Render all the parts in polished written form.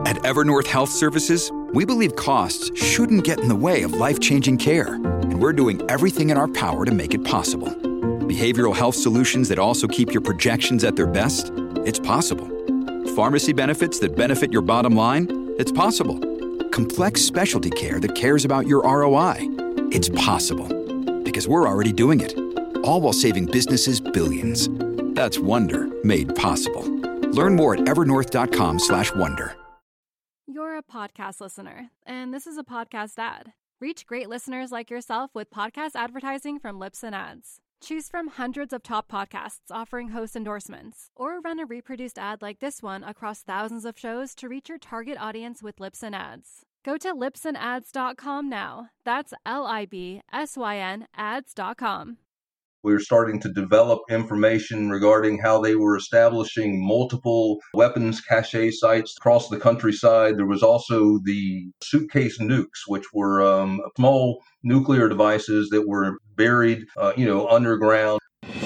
At Evernorth Health Services, we believe costs shouldn't get in the way of life-changing care, and we're doing everything in our power to make it possible. Behavioral health solutions that also keep your projections at their best? It's possible. Pharmacy benefits that benefit your bottom line? It's possible. Complex specialty care that cares about your ROI? It's possible. Because we're already doing it. All while saving businesses billions. That's Wonder made possible. Learn more at evernorth.com/wonder. You're a podcast listener, and this is a podcast ad. Reach great listeners like yourself with podcast advertising from Libsyn Ads. Choose from hundreds of top podcasts offering host endorsements, or run a reproduced ad like this one across thousands of shows to reach your target audience with Libsyn Ads. Go to libsynads.com now. That's LIBSYN ads.com. We're starting to develop information regarding how they were establishing multiple weapons cache sites across the countryside. There was also the suitcase nukes, which were small nuclear devices that were buried, underground.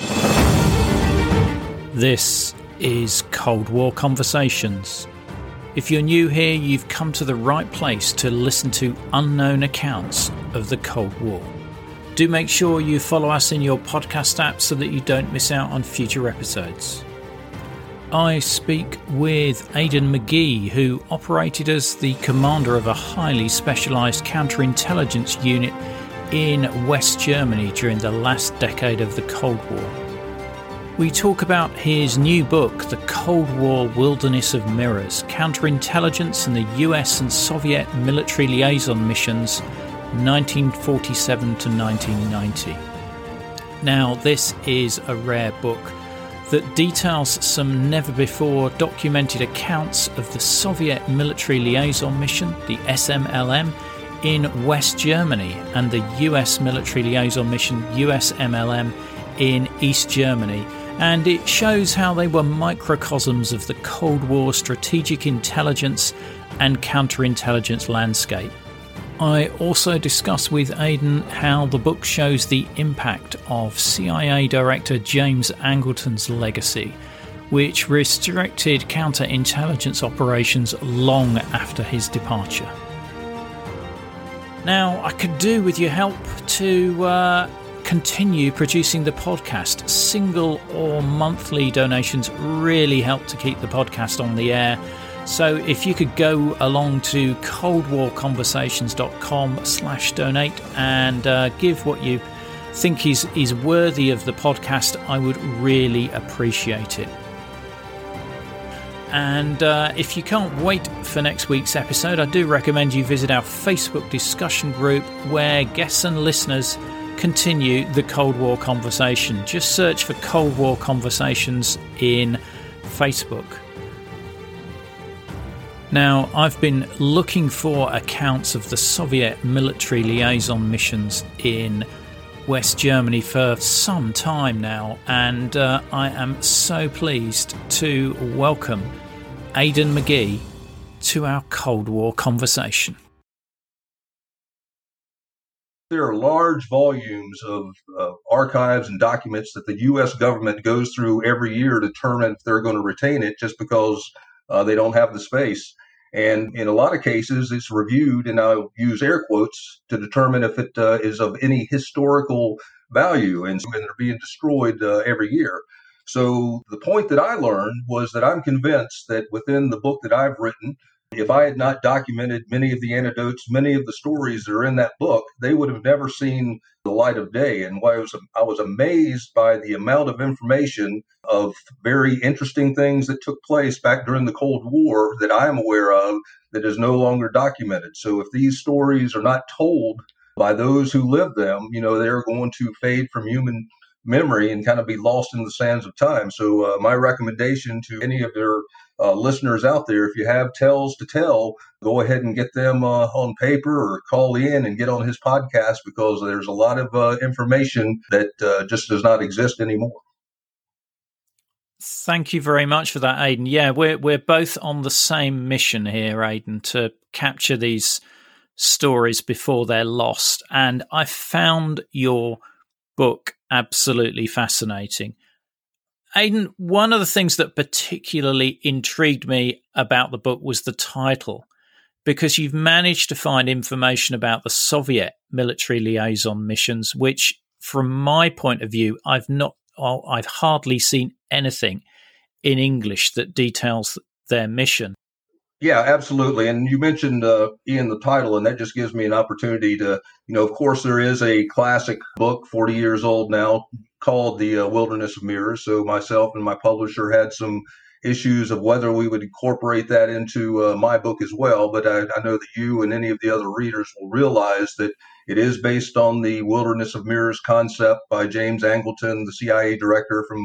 This is Cold War Conversations. If you're new here, you've come to the right place to listen to unknown accounts of the Cold War. Do make sure you follow us in your podcast app so that you don't miss out on future episodes. I speak with Aidan McGee, who operated as the commander of a highly specialised counterintelligence unit in West Germany during the last decade of the Cold War. We talk about his new book, The Cold War Wilderness of Mirrors, Counterintelligence and the US and Soviet Military Liaison Missions 1947 to 1990. Now, this is a rare book that details some never-before documented accounts of the Soviet Military Liaison Mission, the SMLM, in West Germany, and the US Military Liaison Mission, USMLM, in East Germany. And it shows how they were microcosms of the Cold War strategic intelligence and counterintelligence landscape. I also discuss with Aidan how the book shows the impact of CIA Director James Angleton's legacy, which restricted counterintelligence operations long after his departure. Now, I could do with your help to continue producing the podcast. Single or monthly donations really help to keep the podcast on the air. So if you could go along to coldwarconversations.com/donate and give what you think is worthy of the podcast, I would really appreciate it. And if you can't wait for next week's episode, I do recommend you visit our Facebook discussion group where guests and listeners continue the Cold War conversation. Just search for Cold War Conversations in Facebook. Now, I've been looking for accounts of the Soviet military liaison missions in West Germany for some time now, and I am so pleased to welcome Aidan McGee to our Cold War conversation. There are large volumes of archives and documents that the U.S. government goes through every year to determine if they're going to retain it just because they don't have the space. And in a lot of cases, it's reviewed, and I'll use air quotes, to determine if it is of any historical value, and they're being destroyed every year. So the point that I learned was that I'm convinced that within the book that I've written, if I had not documented many of the anecdotes, many of the stories that are in that book, they would have never seen the light of day. And I was amazed by the amount of information of very interesting things that took place back during the Cold War that I'm aware of that is no longer documented. So if these stories are not told by those who lived them, they're going to fade from human memory and kind of be lost in the sands of time. So my recommendation to any of their listeners out there, if you have tales to tell, go ahead and get them on paper or call in and get on his podcast, because there's a lot of information that just does not exist anymore. Thank you very much for that, Aidan. Yeah, we're both on the same mission here, Aidan, to capture these stories before they're lost. And I found your book absolutely fascinating. Aidan, one of the things that particularly intrigued me about the book was the title, because you've managed to find information about the Soviet military liaison missions, which, from my point of view, I've hardly seen anything in English that details their mission. Yeah, absolutely. And you mentioned, Ian, the title, and that just gives me an opportunity to, of course, there is a classic book, 40 years old now, called The Wilderness of Mirrors. So myself and my publisher had some issues of whether we would incorporate that into my book as well. But I know that you and any of the other readers will realize that it is based on the Wilderness of Mirrors concept by James Angleton, the CIA director from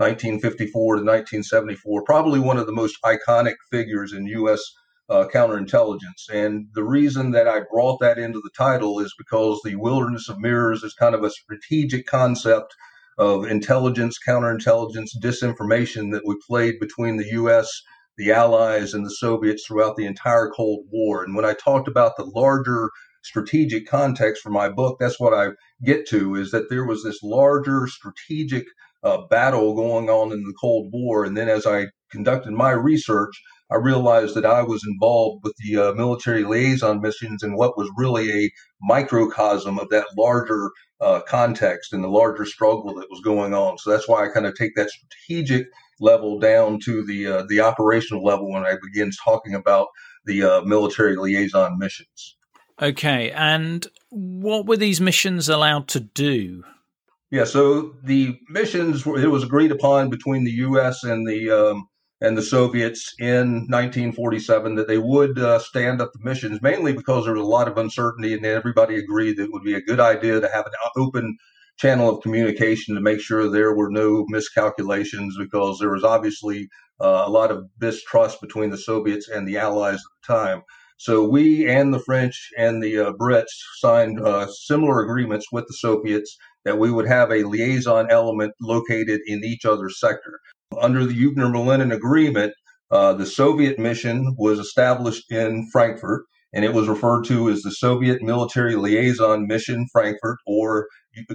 1954 to 1974, probably one of the most iconic figures in U.S. Counterintelligence. And the reason that I brought that into the title is because the Wilderness of Mirrors is kind of a strategic concept of intelligence, counterintelligence, disinformation that we played between the U.S., the Allies, and the Soviets throughout the entire Cold War. And when I talked about the larger strategic context for my book, that's what I get to, is that there was this larger strategic battle going on in the Cold War. And then as I conducted my research, I realized that I was involved with the military liaison missions in what was really a microcosm of that larger context and the larger struggle that was going on. So that's why I kind of take that strategic level down to the operational level when I begin talking about the military liaison missions. Okay, and what were these missions allowed to do? Yeah, so the missions, it was agreed upon between the U.S. and the Soviets in 1947 that they would stand up the missions, mainly because there was a lot of uncertainty, and everybody agreed that it would be a good idea to have an open channel of communication to make sure there were no miscalculations, because there was obviously a lot of distrust between the Soviets and the Allies at the time. So we and the French and the Brits signed similar agreements with the Soviets that we would have a liaison element located in each other's sector. Under the Eubner-Malenin Agreement, the Soviet mission was established in Frankfurt, and it was referred to as the Soviet Military Liaison Mission Frankfurt, or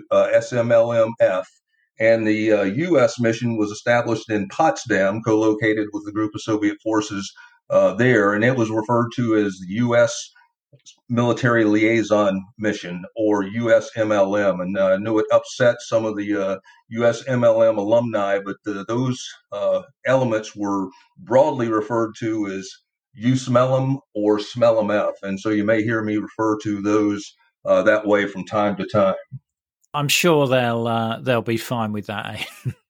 SMLMF. And the U.S. mission was established in Potsdam, co-located with a group of Soviet forces there, and it was referred to as the U.S. Military Liaison Mission, or USMLM. And I know it upset some of the USMLM alumni, but those elements were broadly referred to as USMLM or SMLMF. And so you may hear me refer to those that way from time to time. I'm sure they'll be fine with that.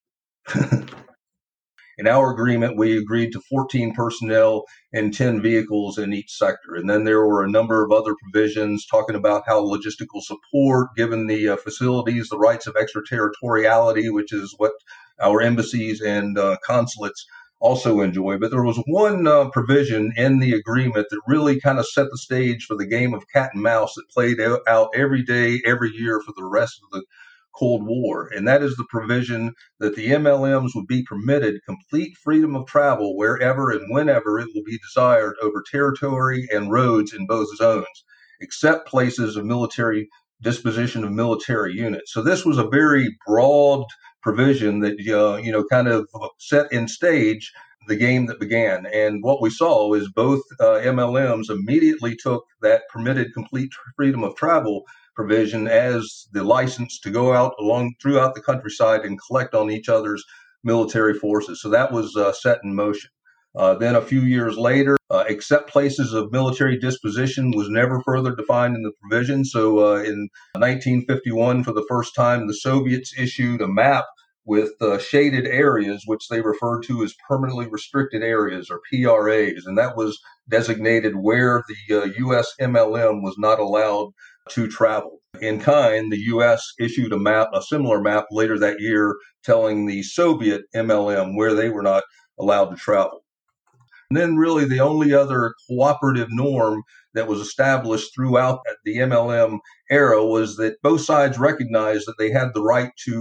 In our agreement, we agreed to 14 personnel and 10 vehicles in each sector. And then there were a number of other provisions talking about how logistical support, given the facilities, the rights of extraterritoriality, which is what our embassies and consulates also enjoy. But there was one provision in the agreement that really kind of set the stage for the game of cat and mouse that played out every day, every year for the rest of the Cold War, and that is the provision that the MLMs would be permitted complete freedom of travel wherever and whenever it will be desired over territory and roads in both zones, except places of military disposition of military units. So this was a very broad provision that kind of set in stage the game that began. And what we saw is both MLMs immediately took that permitted complete freedom of travel provision as the license to go out throughout the countryside and collect on each other's military forces. So that was set in motion. Then a few years later, except places of military disposition was never further defined in the provision. So in 1951, for the first time, the Soviets issued a map with shaded areas, which they referred to as permanently restricted areas, or PRAs. And that was designated where the U.S. MLM was not allowed to travel. In kind, the U.S. issued a similar map later that year, telling the Soviet MLM where they were not allowed to travel. And then really the only other cooperative norm that was established throughout the MLM era was that both sides recognized that they had the right to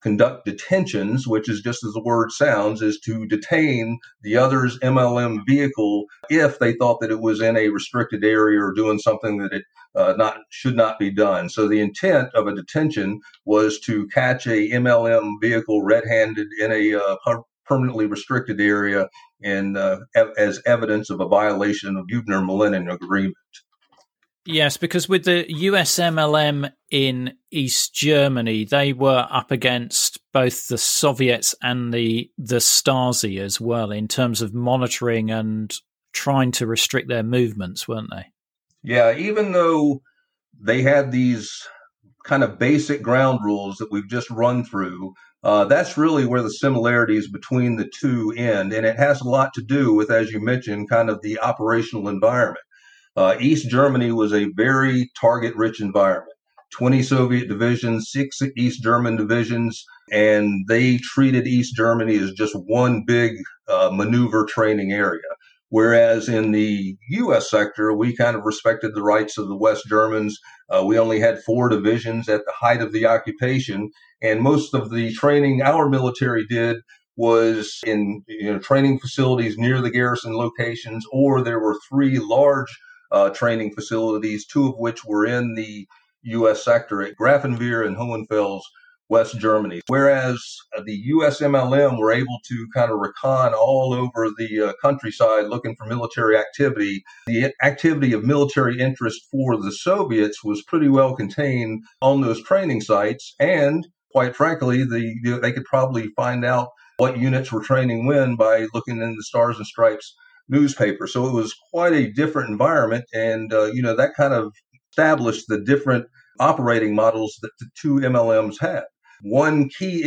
conduct detentions, which is just as the word sounds, is to detain the other's MLM vehicle if they thought that it was in a restricted area or doing something that it should not be done. So the intent of a detention was to catch a MLM vehicle red-handed in a permanently restricted area and as evidence of a violation of Eubner-Millennium Agreement. Yes, because with the US MLM in East Germany, they were up against both the Soviets and the Stasi as well in terms of monitoring and trying to restrict their movements, weren't they? Yeah, even though they had these kind of basic ground rules that we've just run through, that's really where the similarities between the two end. And it has a lot to do with, as you mentioned, kind of the operational environment. East Germany was a very target-rich environment. 20 Soviet divisions, 6 East German divisions, and they treated East Germany as just one big maneuver training area. Whereas in the U.S. sector, we kind of respected the rights of the West Germans. We only had 4 divisions at the height of the occupation, and most of the training our military did was in training facilities near the garrison locations, or there were 3 large training facilities, 2 of which were in the U.S. sector at Grafenwehr and Hohenfels, West Germany. Whereas the U.S. MLM were able to kind of recon all over the countryside looking for military activity. The activity of military interest for the Soviets was pretty well contained on those training sites. And quite frankly, they could probably find out what units were training when by looking in the Stars and Stripes newspaper. So it was quite a different environment. And, that kind of established the different operating models that the 2 MLMs had. One key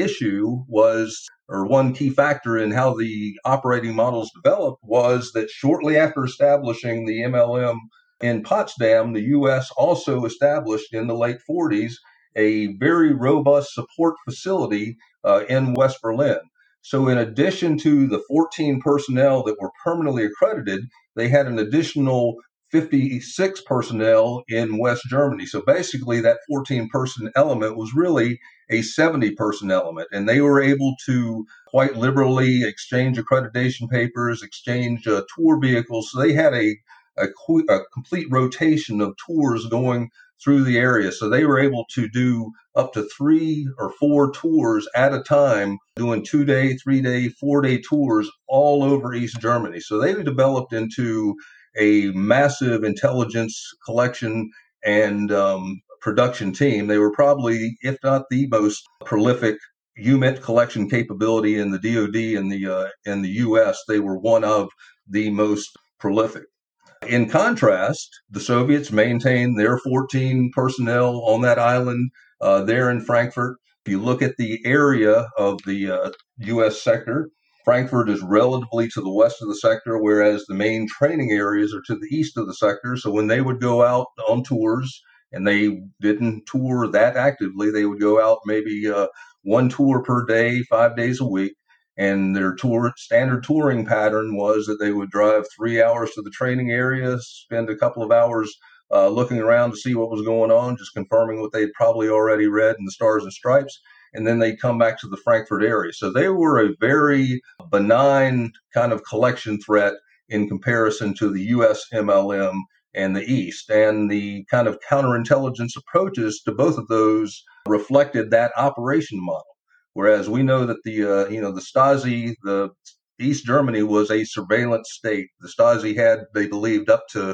factor in how the operating models developed was that shortly after establishing the MLM in Potsdam, the U.S. also established in the late 40s a very robust support facility in West Berlin. So in addition to the 14 personnel that were permanently accredited, they had an additional 56 personnel in West Germany. So basically that 14-person element was really a 70-person element. And they were able to quite liberally exchange accreditation papers, exchange tour vehicles. So they had a complete rotation of tours going through the area. So they were able to do up to 3 or 4 tours at a time, doing 2-day, 3-day, 4-day tours all over East Germany. So they developed into a massive intelligence collection and production team. They were probably, if not the most prolific UMINT collection capability in the DoD in the U.S. They were one of the most prolific. In contrast, the Soviets maintained their 14 personnel on that island there in Frankfurt. If you look at the area of the U.S. sector, Frankfurt is relatively to the west of the sector, whereas the main training areas are to the east of the sector. So when they would go out on tours, and they didn't tour that actively, they would go out maybe 1 tour per day, 5 days a week. And their standard touring pattern was that they would drive 3 hours to the training area, spend a couple of hours looking around to see what was going on, just confirming what they'd probably already read in the Stars and Stripes, and then they'd come back to the Frankfurt area. So they were a very benign kind of collection threat in comparison to the U.S. MLM and the East. And the kind of counterintelligence approaches to both of those reflected that operation model. Whereas we know that the Stasi, the East Germany was a surveillance state. The Stasi had, they believed, up to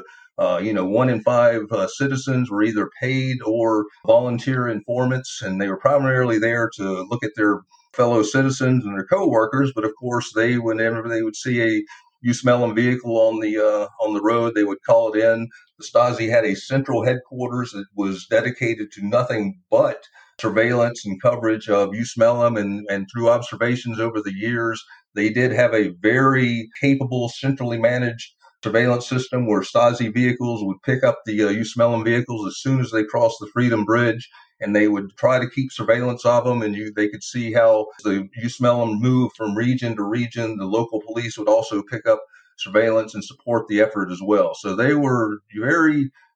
1 in 5 citizens were either paid or volunteer informants, and they were primarily there to look at their fellow citizens and their co-workers. But of course, whenever they would see a USMLM vehicle on the road, they would call it in. The Stasi had a central headquarters that was dedicated to nothing but surveillance and coverage of USMLM, and through observations over the years, they did have a very capable, centrally managed surveillance system where Stasi vehicles would pick up the USMLM vehicles as soon as they crossed the Freedom Bridge, and they would try to keep surveillance of them, and they could see how the USMLM moved from region to region. The local police would also pick up surveillance and support the effort as well. So they were very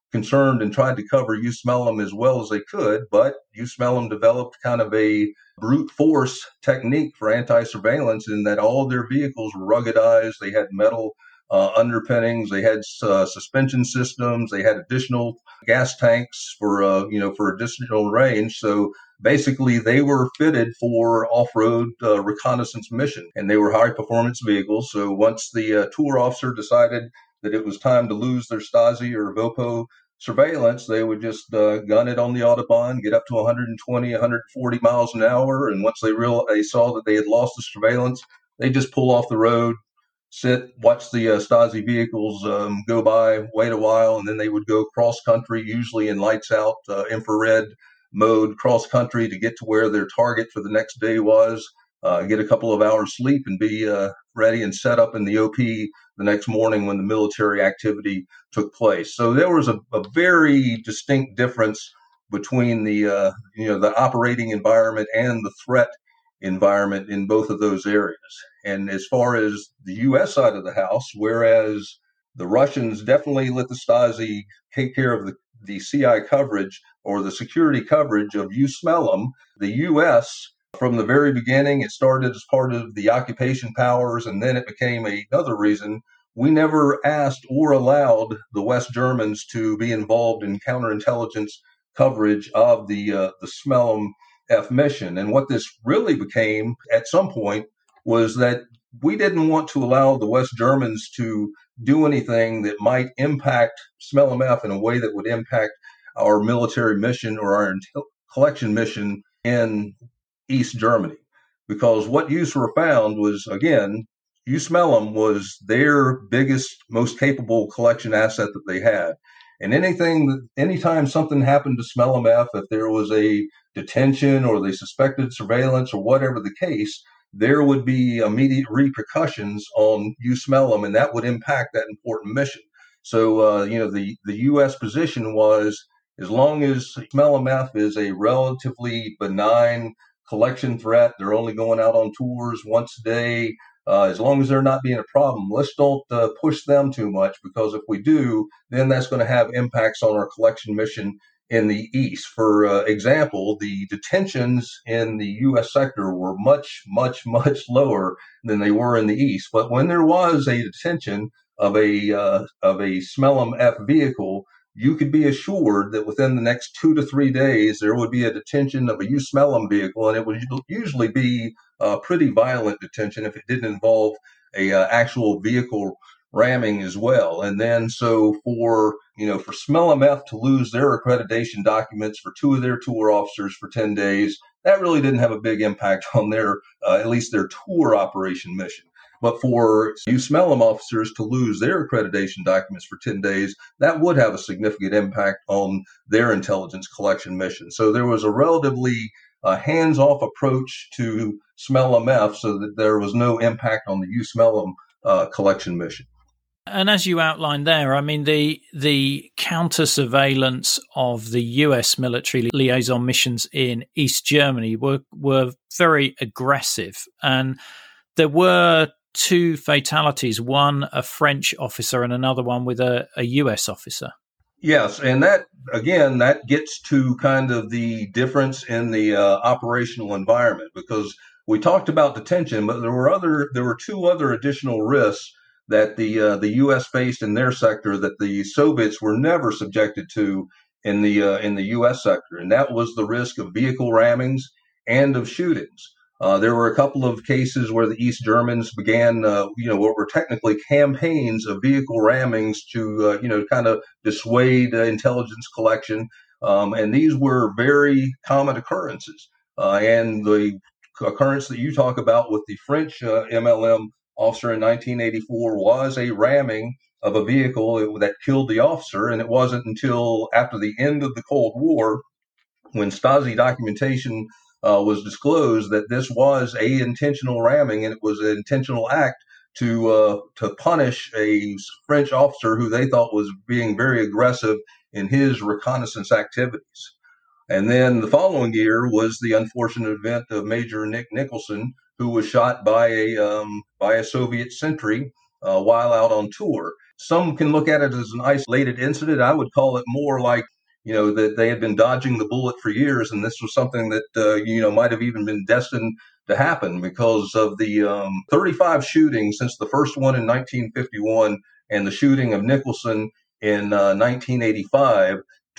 concerned and tried to cover USMLM as well as they could, but USMLM developed kind of a brute force technique for anti-surveillance in that all of their vehicles were ruggedized. They had metal underpinnings, they had suspension systems, they had additional gas tanks for additional range. So basically, they were fitted for off-road reconnaissance mission, and they were high-performance vehicles. So once the tour officer decided that it was time to lose their Stasi or VOPO surveillance, they would just gun it on the Autobahn, get up to 120, 140 miles an hour, and once they saw that they had lost the surveillance, they just pull off the road, sit, watch the Stasi vehicles go by, wait a while, and then they would go cross-country, usually in lights-out infrared mode cross-country to get to where their target for the next day was, get a couple of hours sleep, and be ready and set up in the OP the next morning when the military activity took place. So there was a very distinct difference between the operating environment and the threat environment in both of those areas. And as far as the U.S. side of the house, whereas the Russians definitely let the Stasi take care of the CI coverage or the security coverage of USMLM, the U.S., from the very beginning, it started as part of the occupation powers, and then it became another reason. We never asked or allowed the West Germans to be involved in counterintelligence coverage of the SMELM F mission. And what this really became at some point was that we didn't want to allow the West Germans to do anything that might impact SMELM F in a way that would impact our military mission or our collection mission in East Germany. Because what USAR found was, again, USMLM was their biggest, most capable collection asset that they had. And anytime something happened to SMLM F, if there was a detention or they suspected surveillance or whatever the case, there would be immediate repercussions on USMLM, and that would impact that important mission. So, the U.S. position was, as long as SMLM F is a relatively benign collection threat, they're only going out on tours once a day, as long as they're not being a problem, let's don't push them too much, because if we do, then that's going to have impacts on our collection mission in the East. For example, the detentions in the U.S. sector were much, much, much lower than they were in the East. But when there was a detention of a SMLM F vehicle, you could be assured that within the next 2 to 3 days, there would be a detention of a USMLM vehicle, and it would usually be a pretty violent detention if it didn't involve a actual vehicle ramming as well. And then so for SMLM F to lose their accreditation documents for 2 of their tour officers for 10 days, that really didn't have a big impact on their, at least their tour operation mission. But for USMLM officers to lose their accreditation documents for 10 days, that would have a significant impact on their intelligence collection mission. So there was a relatively hands-off approach to SMLM F so that there was no impact on the USMLM collection mission. And as you outlined there, I mean, the counter-surveillance of the US military liaison missions in East Germany were very aggressive. And there were 2 fatalities, one a French officer and another one with a US officer. Yes, and that gets to kind of the difference in the operational environment, because we talked about detention, but there were 2 other additional risks that the U.S. faced in their sector that the Soviets were never subjected to in the U.S. sector, and that was the risk of vehicle rammings and of shootings. There were a couple of cases where the East Germans began, what were technically campaigns of vehicle rammings to, kind of dissuade intelligence collection. And these were very common occurrences. And the occurrence that you talk about with the French MLM officer in 1984 was a ramming of a vehicle that killed the officer. And it wasn't until after the end of the Cold War, when Stasi documentation was disclosed, that this was a intentional ramming, and it was an intentional act to punish a French officer who they thought was being very aggressive in his reconnaissance activities. And then the following year was the unfortunate event of Major Nick Nicholson, who was shot by a Soviet sentry while out on tour. Some can look at it as an isolated incident. I would call it more like, that they had been dodging the bullet for years, and this was something that, might have even been destined to happen because of the 35 shootings since the first one in 1951 and the shooting of Nicholson in 1985.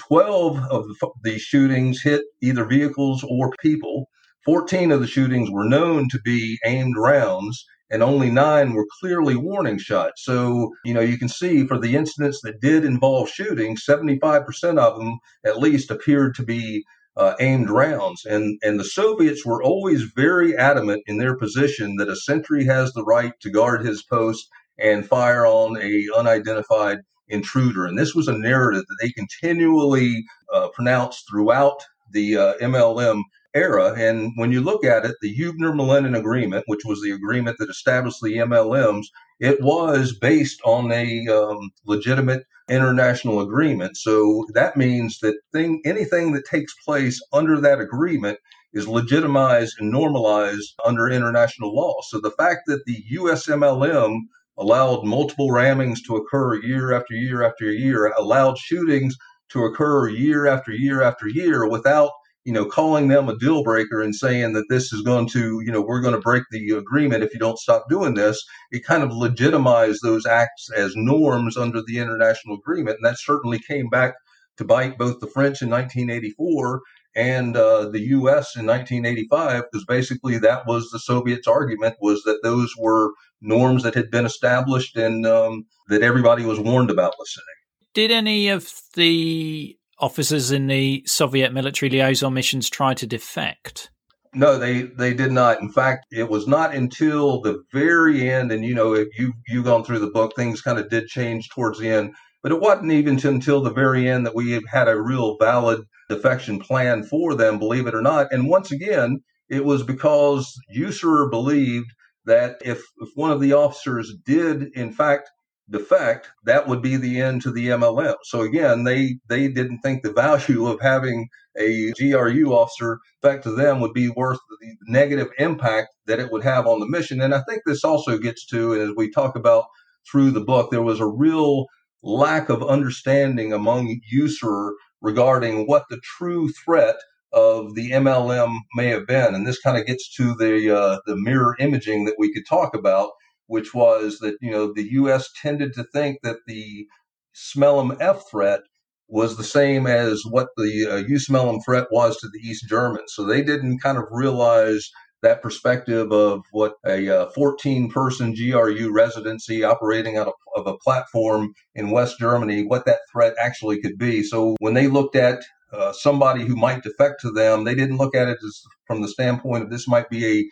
12 of the shootings hit either vehicles or people. 14 of the shootings were known to be aimed rounds, and only 9 were clearly warning shots. So, you can see for the incidents that did involve shooting, 75% of them at least appeared to be aimed rounds. And the Soviets were always very adamant in their position that a sentry has the right to guard his post and fire on a unidentified intruder. And this was a narrative that they continually pronounced throughout the MLM era. And when you look at it, the Hubner-Millennium Agreement, which was the agreement that established the MLMs, it was based on a legitimate international agreement. So that means that anything that takes place under that agreement is legitimized and normalized under international law. So the fact that the US MLM allowed multiple rammings to occur year after year after year, allowed shootings to occur year after year after year without calling them a deal breaker and saying that this is going to, we're going to break the agreement if you don't stop doing this. It kind of legitimized those acts as norms under the international agreement. And that certainly came back to bite both the French in 1984 and the U.S. in 1985, because basically that was the Soviets' argument, was that those were norms that had been established and that everybody was warned about, let's say. Did any of the officers in the Soviet military liaison missions try to defect? No, they did not. In fact, it was not until the very end, and if you've gone through the book, things kind of did change towards the end, but it wasn't even until the very end that we had a real valid defection plan for them, believe it or not. And once again, it was because Usserer believed that if one of the officers did, in fact, defect, that would be the end to the MLM. So again, they didn't think the value of having a GRU officer back to them would be worth the negative impact that it would have on the mission. And I think this also gets to, and as we talk about through the book, there was a real lack of understanding among Usserer regarding what the true threat of the MLM may have been. And this kind of gets to the mirror imaging that we could talk about, which was that, the U.S. tended to think that the Smelem F threat was the same as what the U-Smelem threat was to the East Germans. So they didn't kind of realize that perspective of what a 14-person GRU residency operating out of a platform in West Germany, what that threat actually could be. So when they looked at somebody who might defect to them, they didn't look at it as from the standpoint of this might be a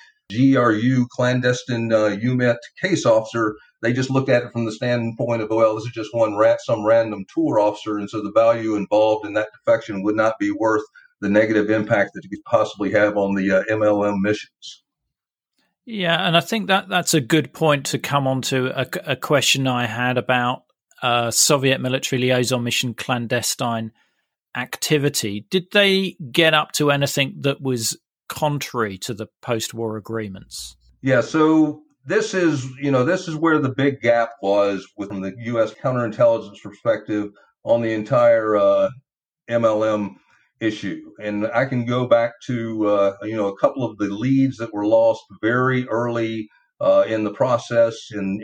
GRU clandestine UMET case officer. They just looked at it from the standpoint of, well, this is just some random tour officer, and so the value involved in that defection would not be worth the negative impact that it could possibly have on the MLM missions. Yeah, and I think that's a good point to come on to a question I had about Soviet military liaison mission clandestine activity. Did they get up to anything that was contrary to the post-war agreements? Yeah, so this is where the big gap was from the U.S. counterintelligence perspective on the entire MLM issue. And I can go back to a couple of the leads that were lost very early in the process. In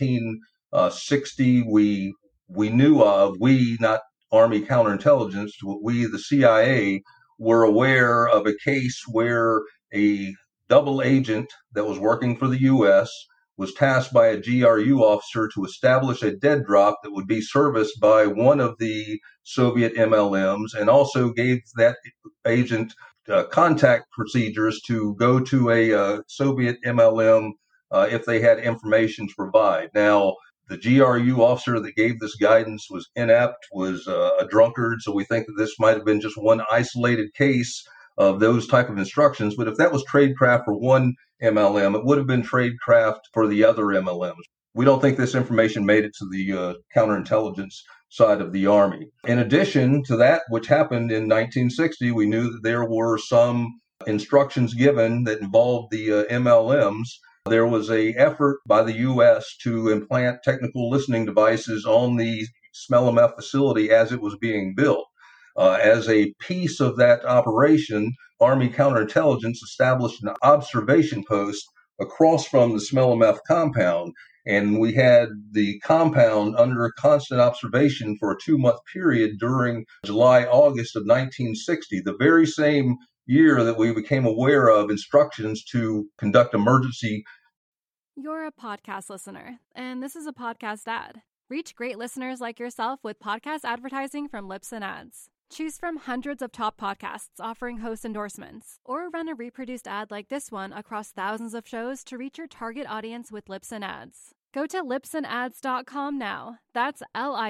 1960, we knew of, not Army counterintelligence, we, the CIA, were aware of a case where a double agent that was working for the U.S. was tasked by a GRU officer to establish a dead drop that would be serviced by one of the Soviet MLMs, and also gave that agent contact procedures to go to a Soviet MLM if they had information to provide. Now, the GRU officer that gave this guidance was inept, was a drunkard, so we think that this might have been just one isolated case of those type of instructions. But if that was tradecraft for one MLM, it would have been tradecraft for the other MLMs. We don't think this information made it to the counterintelligence side of the Army. In addition to that, which happened in 1960, we knew that there were some instructions given that involved the MLMs there was an effort by the U.S. to implant technical listening devices on the Smellemeth facility as it was being built. As a piece of that operation, Army counterintelligence established an observation post across from the Smellemeth compound, and we had the compound under constant observation for a 2-month period during July-August of 1960, the very same year that we became aware of instructions to conduct emergency. You're a podcast listener, and this is a podcast ad. Reach great listeners like yourself with podcast advertising from Libsyn Ads. Choose from hundreds of top podcasts offering host endorsements, or run a reproduced ad like this one across thousands of shows to reach your target audience with Libsyn Ads. Go to libsynads.com now. That's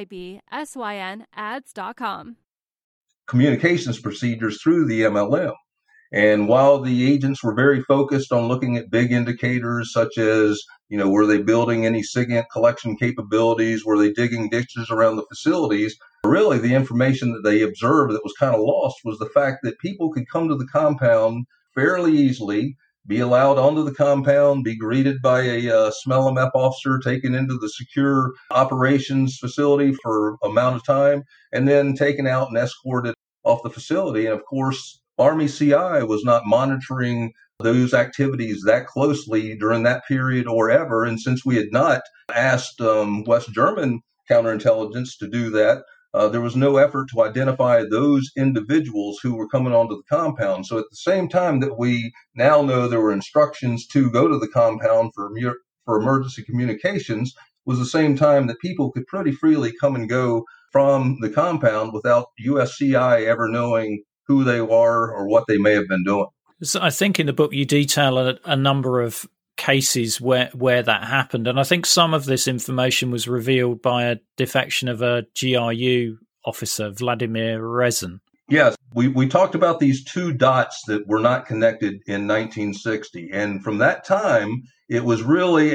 LIBSYN ads.com. Communications procedures through the MLM. And while the agents were very focused on looking at big indicators such as, were they building any SIGINT collection capabilities? Were they digging ditches around the facilities? Really, the information that they observed that was kind of lost was the fact that people could come to the compound fairly easily, be allowed onto the compound, be greeted by a Smellemeth officer, taken into the secure operations facility for an amount of time, and then taken out and escorted off the facility. And of course, Army CI was not monitoring those activities that closely during that period or ever. And since we had not asked West German counterintelligence to do that, there was no effort to identify those individuals who were coming onto the compound. So at the same time that we now know there were instructions to go to the compound for emergency communications, was the same time that people could pretty freely come and go from the compound without USCI ever knowing who they are or what they may have been doing. So I think in the book you detail a number of cases where that happened, and I think some of this information was revealed by a defection of a GRU officer, Vladimir Rezin. Yes, we talked about these two dots that were not connected in 1960, and from that time, it was really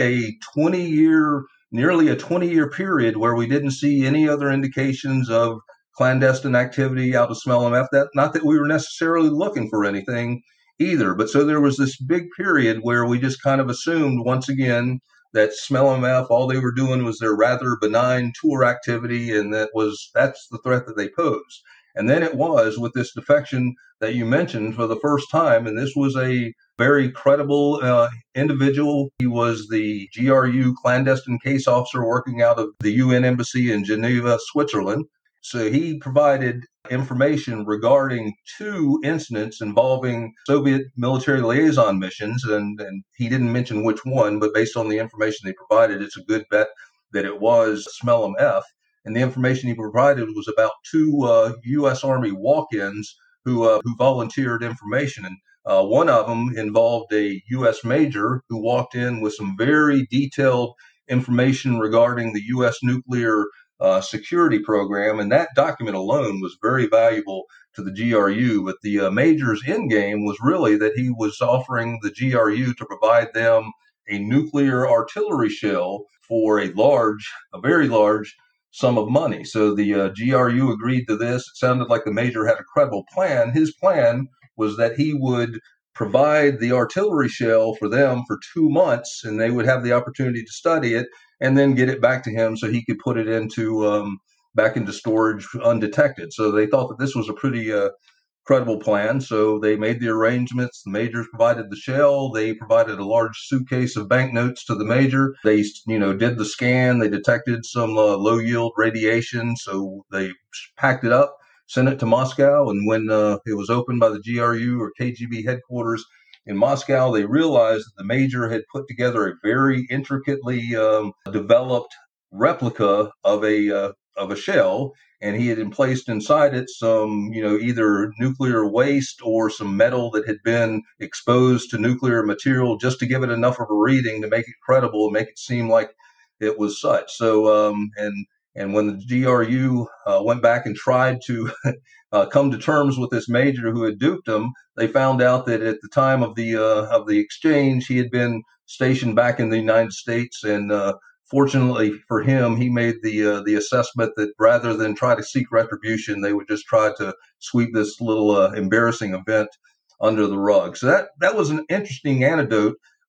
nearly a 20-year period where we didn't see any other indications of clandestine activity out of Smellemeth. Not that we were necessarily looking for anything either, but so there was this big period where we just kind of assumed once again that Smellemeth, all they were doing was their rather benign tour activity, and that's the threat that they posed. And then it was with this defection that you mentioned for the first time, and this was a very credible individual. He was the GRU clandestine case officer working out of the UN embassy in Geneva, Switzerland. So he provided information regarding 2 incidents involving Soviet military liaison missions, and he didn't mention which one, but based on the information they provided, it's a good bet that it was Smellemeth. And the information he provided was about 2 U.S. Army walk-ins who volunteered information. And one of them involved a U.S. major who walked in with some very detailed information regarding the U.S. nuclear security program, and that document alone was very valuable to the GRU. But the major's end game was really that he was offering the GRU to provide them a nuclear artillery shell for a very large sum of money. So the GRU agreed to this. It sounded like the major had a credible plan. His plan was that he would provide the artillery shell for them for 2 months, and they would have the opportunity to study it and then get it back to him so he could put it back into storage undetected. So they thought that this was a pretty credible plan. So they made the arrangements. The majors provided the shell. They provided a large suitcase of banknotes to the major. They, did the scan. They detected some low yield radiation. So they packed it up, sent it to Moscow. And when it was opened by the GRU or KGB headquarters in Moscow, they realized that the major had put together a very intricately developed replica of a shell, and he had placed inside it some, either nuclear waste or some metal that had been exposed to nuclear material, just to give it enough of a reading to make it credible and make it seem like it was such. So, and when the GRU went back and tried to come to terms with this major who had duped them, they found out that at the time of the exchange, he had been stationed back in the United States, and fortunately for him, he made the assessment that rather than try to seek retribution, they would just try to sweep this little embarrassing event under the rug. So that was an interesting anecdote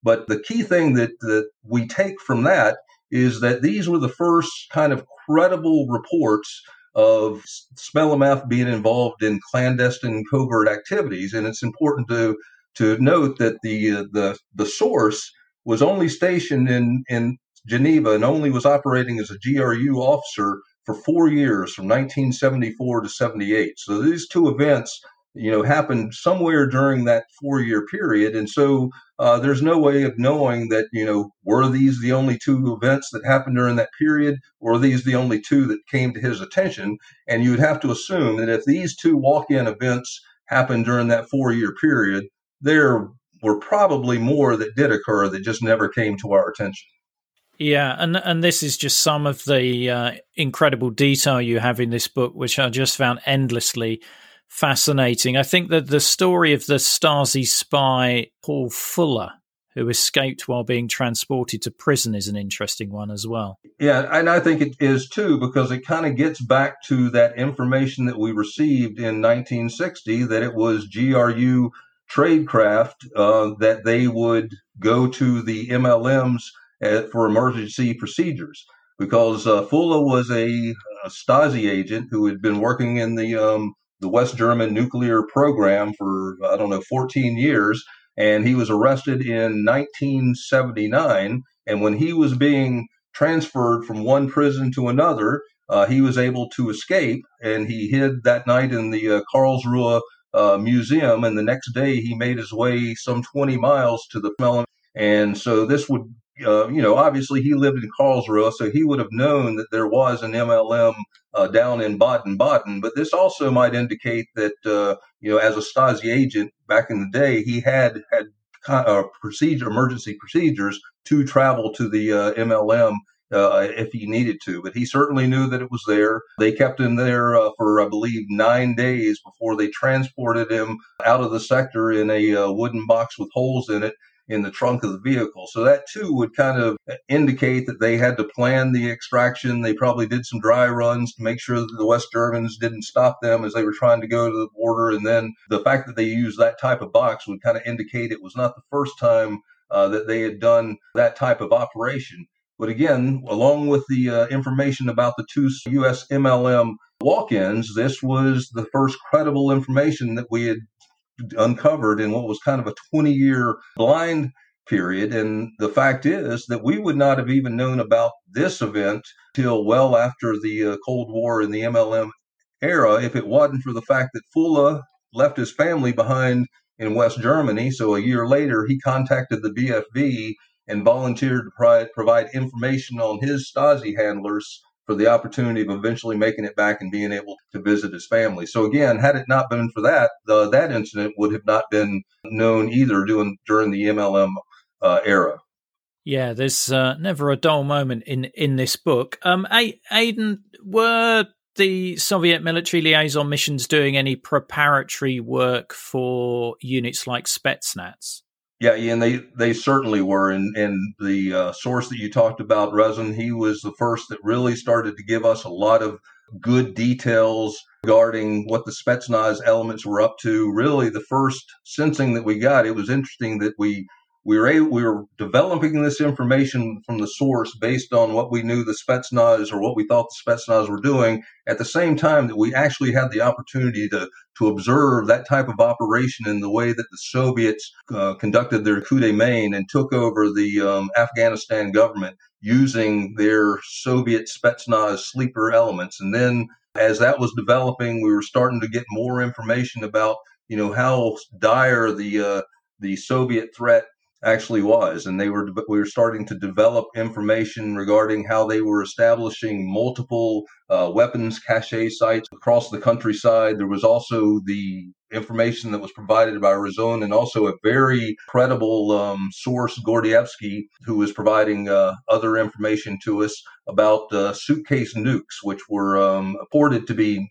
But the key thing that we take from that is that these were the first kind of credible reports of smell-o-meth being involved in clandestine covert activities. And it's important to note that the source was only stationed in Geneva and only was operating as a GRU officer for 4 years, from 1974 to 78. So these two events, happened somewhere during that 4-year period. And so there's no way of knowing that, were these the only two events that happened during that period, or are these the only two that came to his attention? And you would have to assume that if these two walk-in events happened during that 4-year period, there were probably more that did occur that just never came to our attention. Yeah, and this is just some of the incredible detail you have in this book, which I just found endlessly fascinating. I think that the story of the Stasi spy Paul Fuller, who escaped while being transported to prison, is an interesting one as well. Yeah, and I think it is too, because it kind of gets back to that information that we received in 1960, that it was GRU tradecraft, that they would go to the MLMs for emergency procedures, because Fuller was a Stasi agent who had been working in the West German nuclear program for, 14 years. And he was arrested in 1979. And when he was being transferred from one prison to another, he was able to escape. And he hid that night in the Karlsruhe Museum. And the next day, he made his way some 20 miles to the MLM. And so this would, obviously he lived in Karlsruhe, so he would have known that there was an MLM down in Baden-Baden. But this also might indicate that, as a Stasi agent back in the day, he had emergency procedures to travel to the MLM if he needed to. But he certainly knew that it was there. They kept him there for, I believe, 9 days before they transported him out of the sector in a wooden box with holes in it in the trunk of the vehicle. So that too would kind of indicate that they had to plan the extraction. They probably did some dry runs to make sure that the West Germans didn't stop them as they were trying to go to the border. And then the fact that they used that type of box would kind of indicate it was not the first time that they had done that type of operation. But again, along with the information about the two U.S. MLM walk-ins, this was the first credible information that we had uncovered in what was kind of a 20-year blind period. And the fact is that we would not have even known about this event till well after the Cold War and the MLM era if it wasn't for the fact that Fuller left his family behind in West Germany. So a year later, he contacted the BFV and volunteered to provide information on his Stasi handlers for the opportunity of eventually making it back and being able to visit his family. So again, had it not been for that, that incident would have not been known either during the MLM era. Yeah, there's never a dull moment in this book. Aidan, were the Soviet military liaison missions doing any preparatory work for units like Spetsnaz? Yeah, Ian, they certainly were. And the source that you talked about, Rezin, he was the first that really started to give us a lot of good details regarding what the Spetsnaz elements were up to. Really, the first sensing that we got, it was interesting that we were developing this information from the source based on what we knew the Spetsnaz or what we thought the Spetsnaz were doing, at the same time that we actually had the opportunity to observe that type of operation in the way that the Soviets conducted their coup de main and took over the Afghanistan government using their Soviet Spetsnaz sleeper elements. And then as that was developing, we were starting to get more information about, how dire the Soviet threat actually was. And we were starting to develop information regarding how they were establishing multiple weapons cache sites across the countryside. There was also the information that was provided by Rezin, and also a very credible source, Gordievsky, who was providing other information to us about suitcase nukes, which were reported to be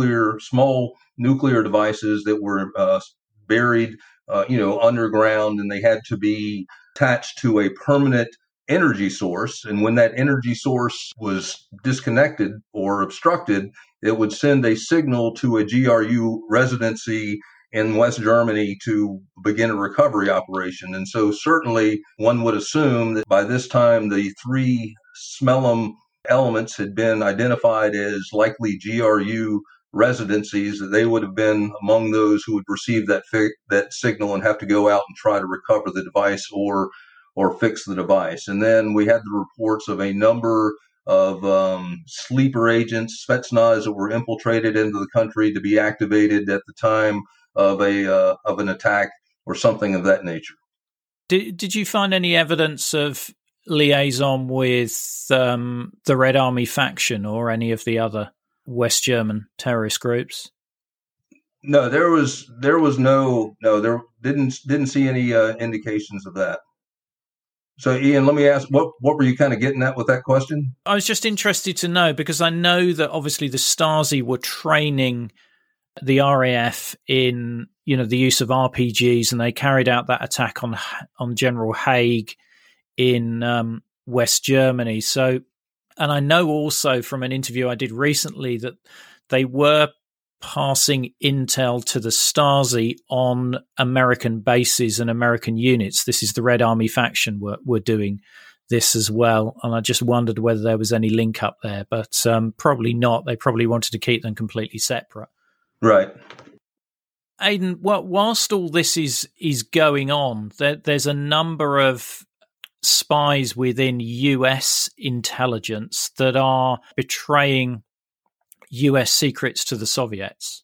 small nuclear devices that were buried underground, and they had to be attached to a permanent energy source. And when that energy source was disconnected or obstructed, it would send a signal to a GRU residency in West Germany to begin a recovery operation. And so certainly one would assume that by this time the three smellum elements had been identified as likely GRU residencies, that they would have been among those who would receive that signal and have to go out and try to recover the device or fix the device. And then we had the reports of a number of sleeper agents, Spetsnaz, that were infiltrated into the country to be activated at the time of an attack or something of that nature. Did you find any evidence of liaison with the Red Army faction or any of the other West German terrorist groups? No, there didn't see any indications of that. So, Ian, let me ask, what were you kind of getting at with that question? I was just interested to know, because I know that obviously the Stasi were training the RAF in, the use of RPGs, and they carried out that attack on General Haig in West Germany. So, and I know also from an interview I did recently that they were passing intel to the Stasi on American bases and American units. This is the Red Army faction were doing this as well. And I just wondered whether there was any link up there, but probably not. They probably wanted to keep them completely separate. Right. Aidan, whilst all this is going on, there's a number of spies within US intelligence that are betraying US secrets to the Soviets.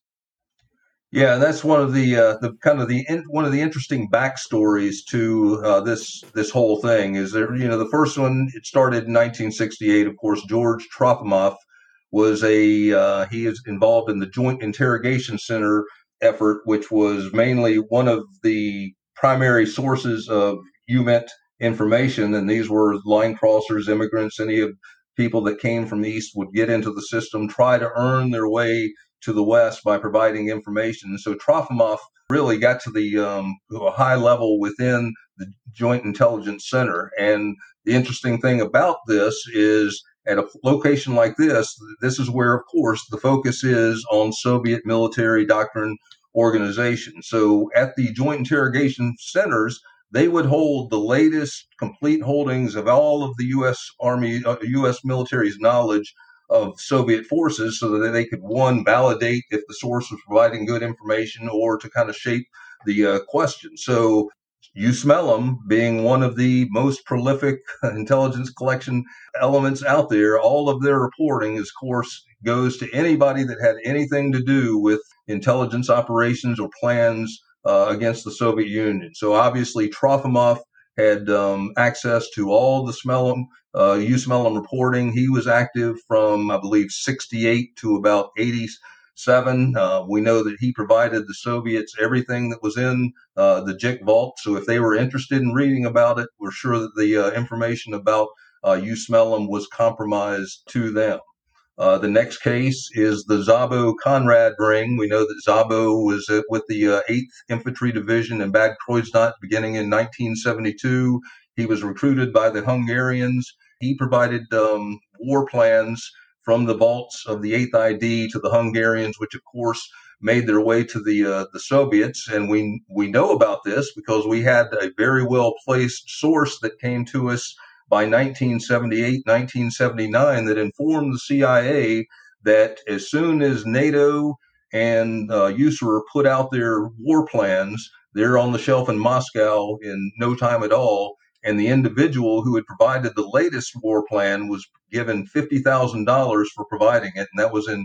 Yeah, that's one of the one of the interesting backstories to this whole thing. Is there, the first one, it started in 1968. Of course, George Trofimov was he is involved in the Joint Interrogation Center effort, which was mainly one of the primary sources of UMET information, and these were line crossers, immigrants, any of people that came from the East would get into the system, try to earn their way to the West by providing information. And so Trofimov really got to a high level within the Joint Intelligence Center. And the interesting thing about this is, at a location like this is where, of course, the focus is on Soviet military doctrine organization. So at the Joint Interrogation Centers, they would hold the latest complete holdings of all of the U.S. Army, U.S. military's knowledge of Soviet forces, so that they could, one, validate if the source was providing good information, or to kind of shape the question. So USMELM, being one of the most prolific intelligence collection elements out there, all of their reporting, of course, goes to anybody that had anything to do with intelligence operations or plans against the Soviet Union. So obviously Trofimov had access to all the USMELM reporting. He was active from, I believe, 68 to about 87. We know that he provided the Soviets everything that was in the JIC vault. So if they were interested in reading about it, we're sure that the information about USMELM was compromised to them. The next case is the Szabo Konrad ring. We know that Szabo was with the 8th Infantry Division in Bad Kreuznach beginning in 1972. He was recruited by the Hungarians. He provided war plans from the vaults of the 8th ID to the Hungarians, which, of course, made their way to the Soviets. And we know about this because we had a very well-placed source that came to us by 1978, 1979, that informed the CIA that as soon as NATO and USAREUR put out their war plans, they're on the shelf in Moscow in no time at all. And the individual who had provided the latest war plan was given $50,000 for providing it, and that was in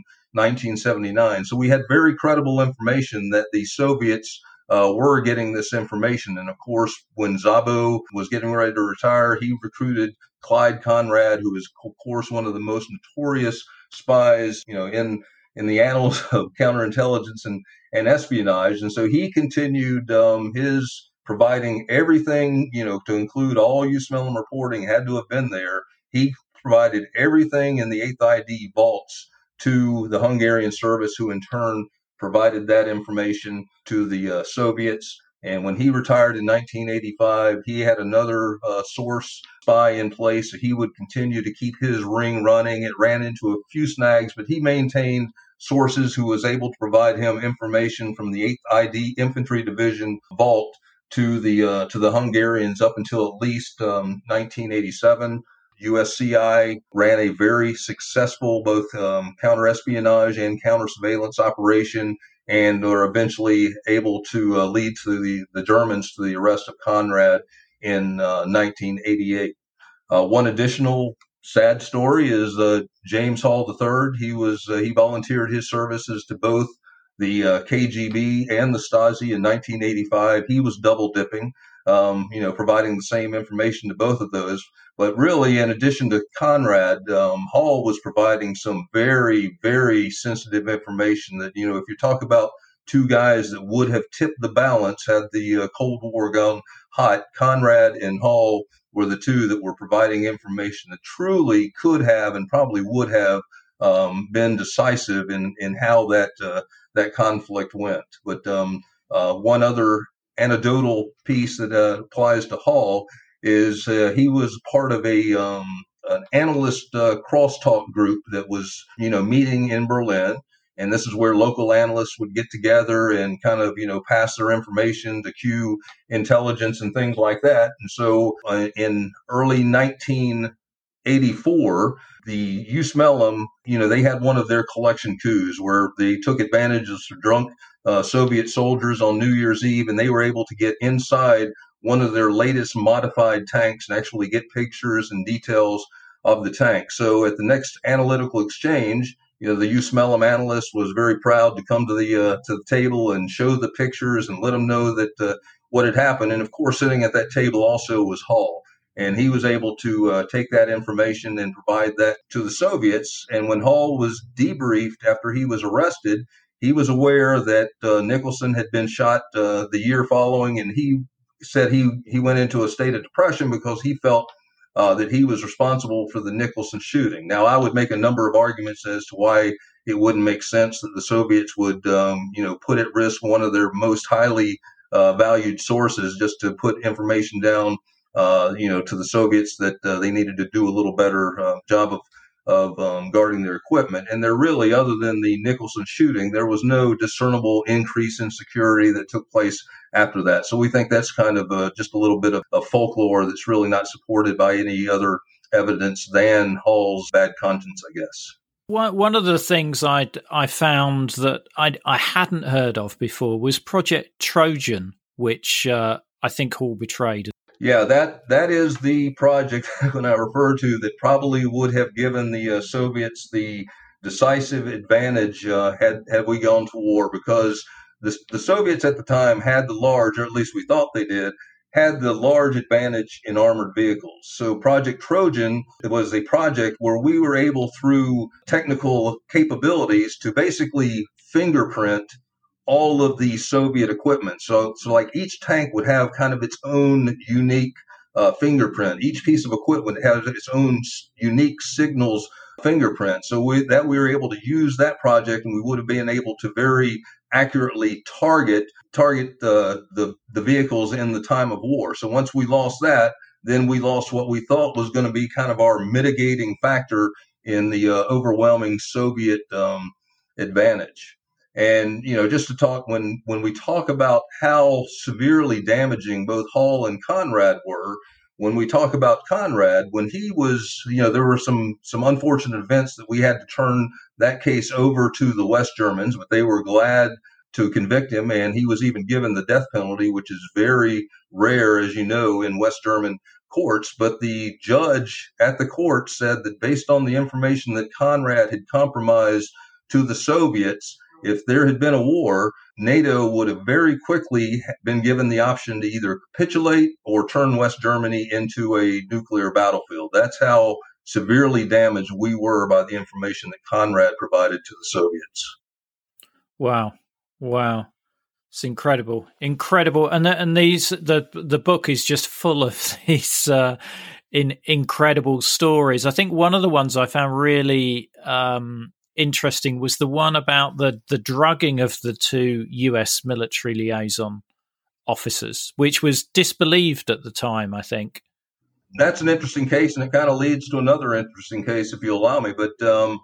1979. So we had very credible information that the Soviets were getting this information. And of course, when Szabo was getting ready to retire, he recruited Clyde Conrad, who is, of course, one of the most notorious spies, in the annals of counterintelligence and espionage. And so he continued his providing everything, to include all USMELM reporting had to have been there. He provided everything in the 8th ID vaults to the Hungarian service, who in turn provided that information to the Soviets. And when he retired in 1985, he had another source spy in place. So he would continue to keep his ring running. It ran into a few snags, but he maintained sources who was able to provide him information from the 8th ID Infantry Division vault to the Hungarians up until at least 1987. USCI ran a very successful both counterespionage and counter-surveillance operation, and were eventually able to lead to the Germans to the arrest of Conrad in 1988. One additional sad story is James Hall III. He volunteered his services to both the KGB and the Stasi in 1985. He was double dipping, providing the same information to both of those. But really, in addition to Conrad, Hall was providing some very, very sensitive information that, if you talk about two guys that would have tipped the balance had the Cold War gone hot, Conrad and Hall were the two that were providing information that truly could have and probably would have been decisive in how that conflict went. But one other anecdotal piece that applies to Hall is he was part of an analyst crosstalk group that was meeting in Berlin, and this is where local analysts would get together and kind of pass their information to Q intelligence and things like that. And so in early 1984, the USMLM, they had one of their collection coups where they took advantage of some drunk Soviet soldiers on New Year's Eve, and they were able to get inside one of their latest modified tanks and actually get pictures and details of the tank. So at the next analytical exchange, the USMLM analyst was very proud to come to the table and show the pictures and let them know that what had happened. And of course, sitting at that table also was Hall. And he was able to take that information and provide that to the Soviets. And when Hall was debriefed after he was arrested, he was aware that Nicholson had been shot the year following, and he said he went into a state of depression because he felt that he was responsible for the Nicholson shooting. Now, I would make a number of arguments as to why it wouldn't make sense that the Soviets would, put at risk one of their most highly valued sources just to put information down, to the Soviets that they needed to do a little better job of guarding their equipment. And there really, other than the Nicholson shooting, there was no discernible increase in security that took place after that. So we think that's kind of just a little bit of folklore that's really not supported by any other evidence than Hall's bad conscience, I guess. One of the things I found that I hadn't heard of before was Project Trojan, which I think Hall betrayed. Yeah, that is the project when I refer to that probably would have given the Soviets the decisive advantage had we gone to war, because the Soviets at the time had the large, or at least we thought they did, had the large advantage in armored vehicles. So Project Trojan was a project where we were able, through technical capabilities, to basically fingerprint all of the Soviet equipment. So like each tank would have kind of its own unique fingerprint. Each piece of equipment has its own unique signals fingerprint. So we were able to use that project, and we would have been able to very accurately target the vehicles in the time of war. So once we lost that, then we lost what we thought was going to be kind of our mitigating factor in the overwhelming Soviet advantage. And, just to talk, when we talk about how severely damaging both Hall and Conrad were, when we talk about Conrad, when he was, there were some unfortunate events that we had to turn that case over to the West Germans, but they were glad to convict him. And he was even given the death penalty, which is very rare, as you know, in West German courts. But the judge at the court said that based on the information that Conrad had compromised to the Soviets, if there had been a war, NATO would have very quickly been given the option to either capitulate or turn West Germany into a nuclear battlefield. That's how severely damaged we were by the information that Conrad provided to the Soviets. Wow. It's incredible. And these the book is just full of these incredible stories. I think one of the ones I found really interesting was the one about the drugging of the two US military liaison officers, which was disbelieved at the time, I think. That's an interesting case, and it kind of leads to another interesting case, if you allow me. But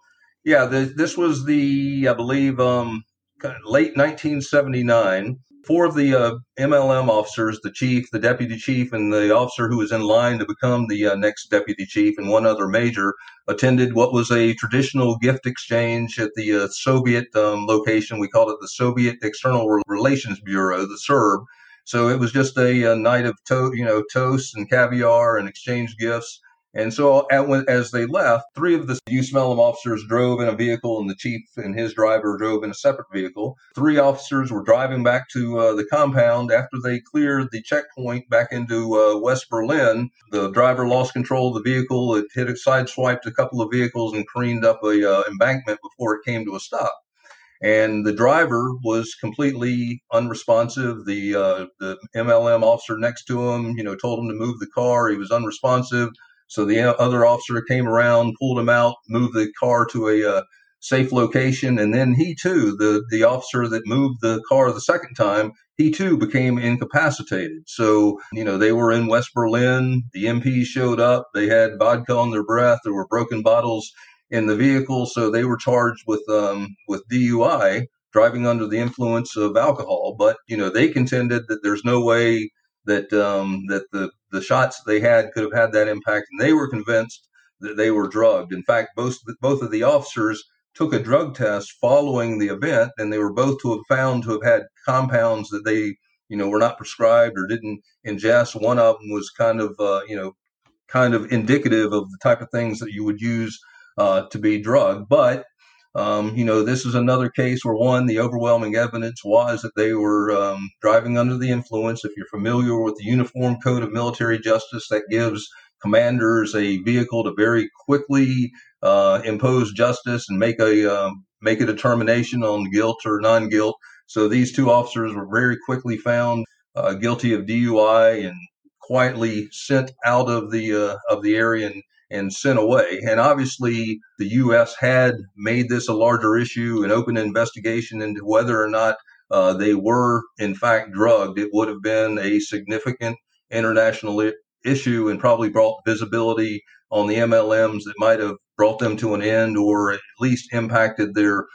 Yeah, this was I believe, late 1979. Four of the MLM officers, the chief, the deputy chief, and the officer who was in line to become the next deputy chief, and one other major, attended what was a traditional gift exchange at the Soviet location. We called it the Soviet External Relations Bureau, the SERB. So it was just a night of toast and caviar and exchange gifts. And so as they left, three of the USMLM officers drove in a vehicle, and the chief and his driver drove in a separate vehicle. Three officers were driving back to the compound after they cleared the checkpoint back into West Berlin. The driver lost control of the vehicle. It sideswiped a couple of vehicles and careened up a embankment before it came to a stop. And the driver was completely unresponsive. The MLM officer next to him, told him to move the car. He was unresponsive. So the other officer came around, pulled him out, moved the car to a safe location. And then he too, the officer that moved the car the second time, he too became incapacitated. So, they were in West Berlin. The MPs showed up. They had vodka on their breath. There were broken bottles in the vehicle. So they were charged with DUI, driving under the influence of alcohol. But, they contended that there's no way that the shots they had could have had that impact, and they were convinced that they were drugged. In fact, both of the officers took a drug test following the event, and they were both found to have had compounds that they were not prescribed or didn't ingest. One of them was kind of indicative of the type of things that you would use to be drugged. But this is another case where the overwhelming evidence was that they were driving under the influence. If you're familiar with the Uniform Code of Military Justice, that gives commanders a vehicle to very quickly impose justice and make a determination on guilt or non-guilt. So these two officers were very quickly found guilty of DUI and quietly sent out of the area and sent away. And obviously, the U.S. had made this a larger issue and opened an investigation into whether or not they were, in fact, drugged. It would have been a significant international issue and probably brought visibility on the MLMs that might have brought them to an end or at least impacted their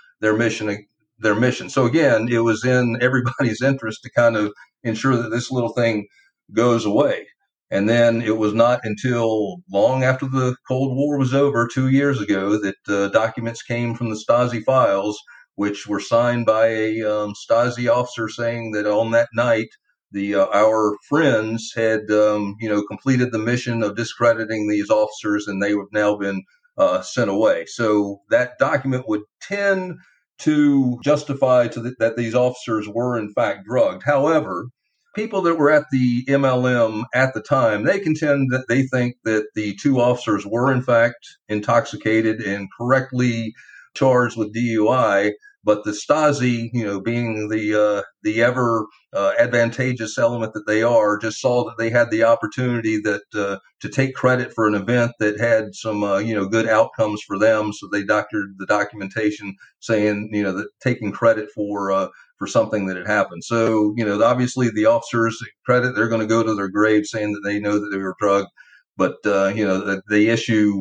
mission. So again, it was in everybody's interest to kind of ensure that this little thing goes away. And then it was not until long after the Cold War was over 2 years ago that documents came from the Stasi files, which were signed by a Stasi officer saying that on that night, our friends had completed the mission of discrediting these officers, and they have now been sent away. So that document would tend to justify that these officers were in fact drugged. However, people that were at the MLM at the time, they contend that they think that the two officers were in fact intoxicated and correctly charged with DUI. But the Stasi, being the ever advantageous element that they are, just saw that they had the opportunity to take credit for an event that had some good outcomes for them. So they doctored the documentation, saying that taking credit for something that had happened. So obviously the officers credit, they're going to go to their grave saying that they know that they were drugged. But the issue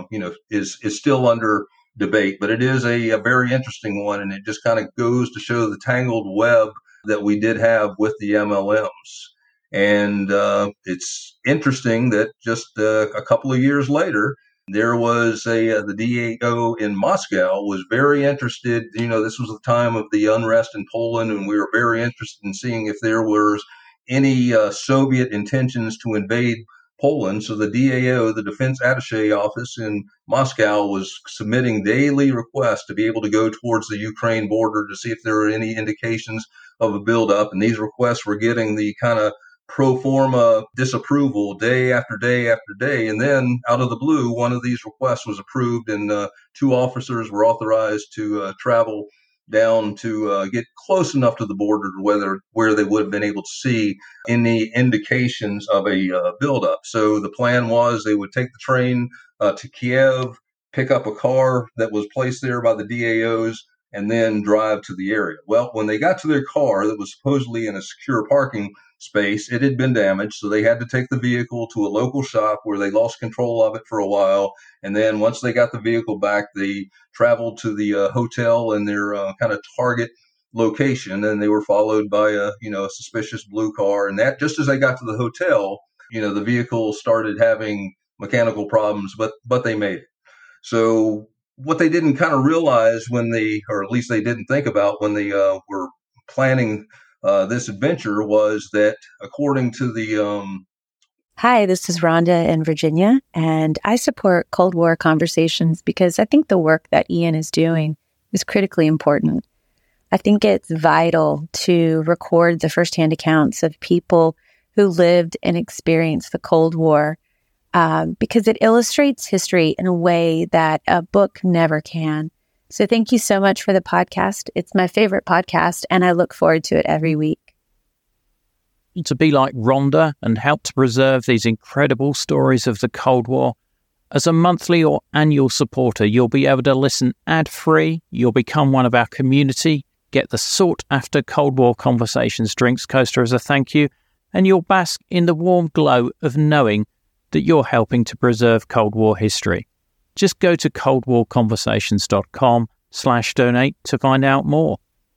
is still under debate, but it is a very interesting one, and it just kind of goes to show the tangled web that we did have with the MLMs. And it's interesting that just a couple of years later, there was the DAO in Moscow was very interested. This was the time of the unrest in Poland, and we were very interested in seeing if there was any Soviet intentions to invade Poland. So the DAO, the Defense Attaché Office in Moscow, was submitting daily requests to be able to go towards the Ukraine border to see if there were any indications of a buildup. And these requests were getting the kind of pro forma disapproval day after day after day. And then out of the blue, one of these requests was approved, and two officers were authorized to travel down to get close enough to the border to where they would have been able to see any indications of a buildup. So the plan was they would take the train to Kiev, pick up a car that was placed there by the DAOs, and then drive to the area. Well, when they got to their car that was supposedly in a secure parking space, it had been damaged. So they had to take the vehicle to a local shop where they lost control of it for a while. And then once they got the vehicle back, they traveled to the hotel in their kind of target location, and they were followed by a suspicious blue car. And that just as they got to the hotel, the vehicle started having mechanical problems, but they made it. So what they didn't kind of realize or at least they didn't think about when they were planning this adventure, was that according to the Hi, this is Rhonda in Virginia, and I support Cold War Conversations because I think the work that Ian is doing is critically important. I think it's vital to record the firsthand accounts of people who lived and experienced the Cold War because it illustrates history in a way that a book never can. So thank you so much for the podcast. It's my favorite podcast, and I look forward to it every week. To be like Rhonda and help to preserve these incredible stories of the Cold War, as a monthly or annual supporter, you'll be able to listen ad-free, you'll become one of our community, get the sought-after Cold War Conversations drinks coaster as a thank you, and you'll bask in the warm glow of knowing that you're helping to preserve Cold War history. Just go to coldwarconversations.com/donate to find out more.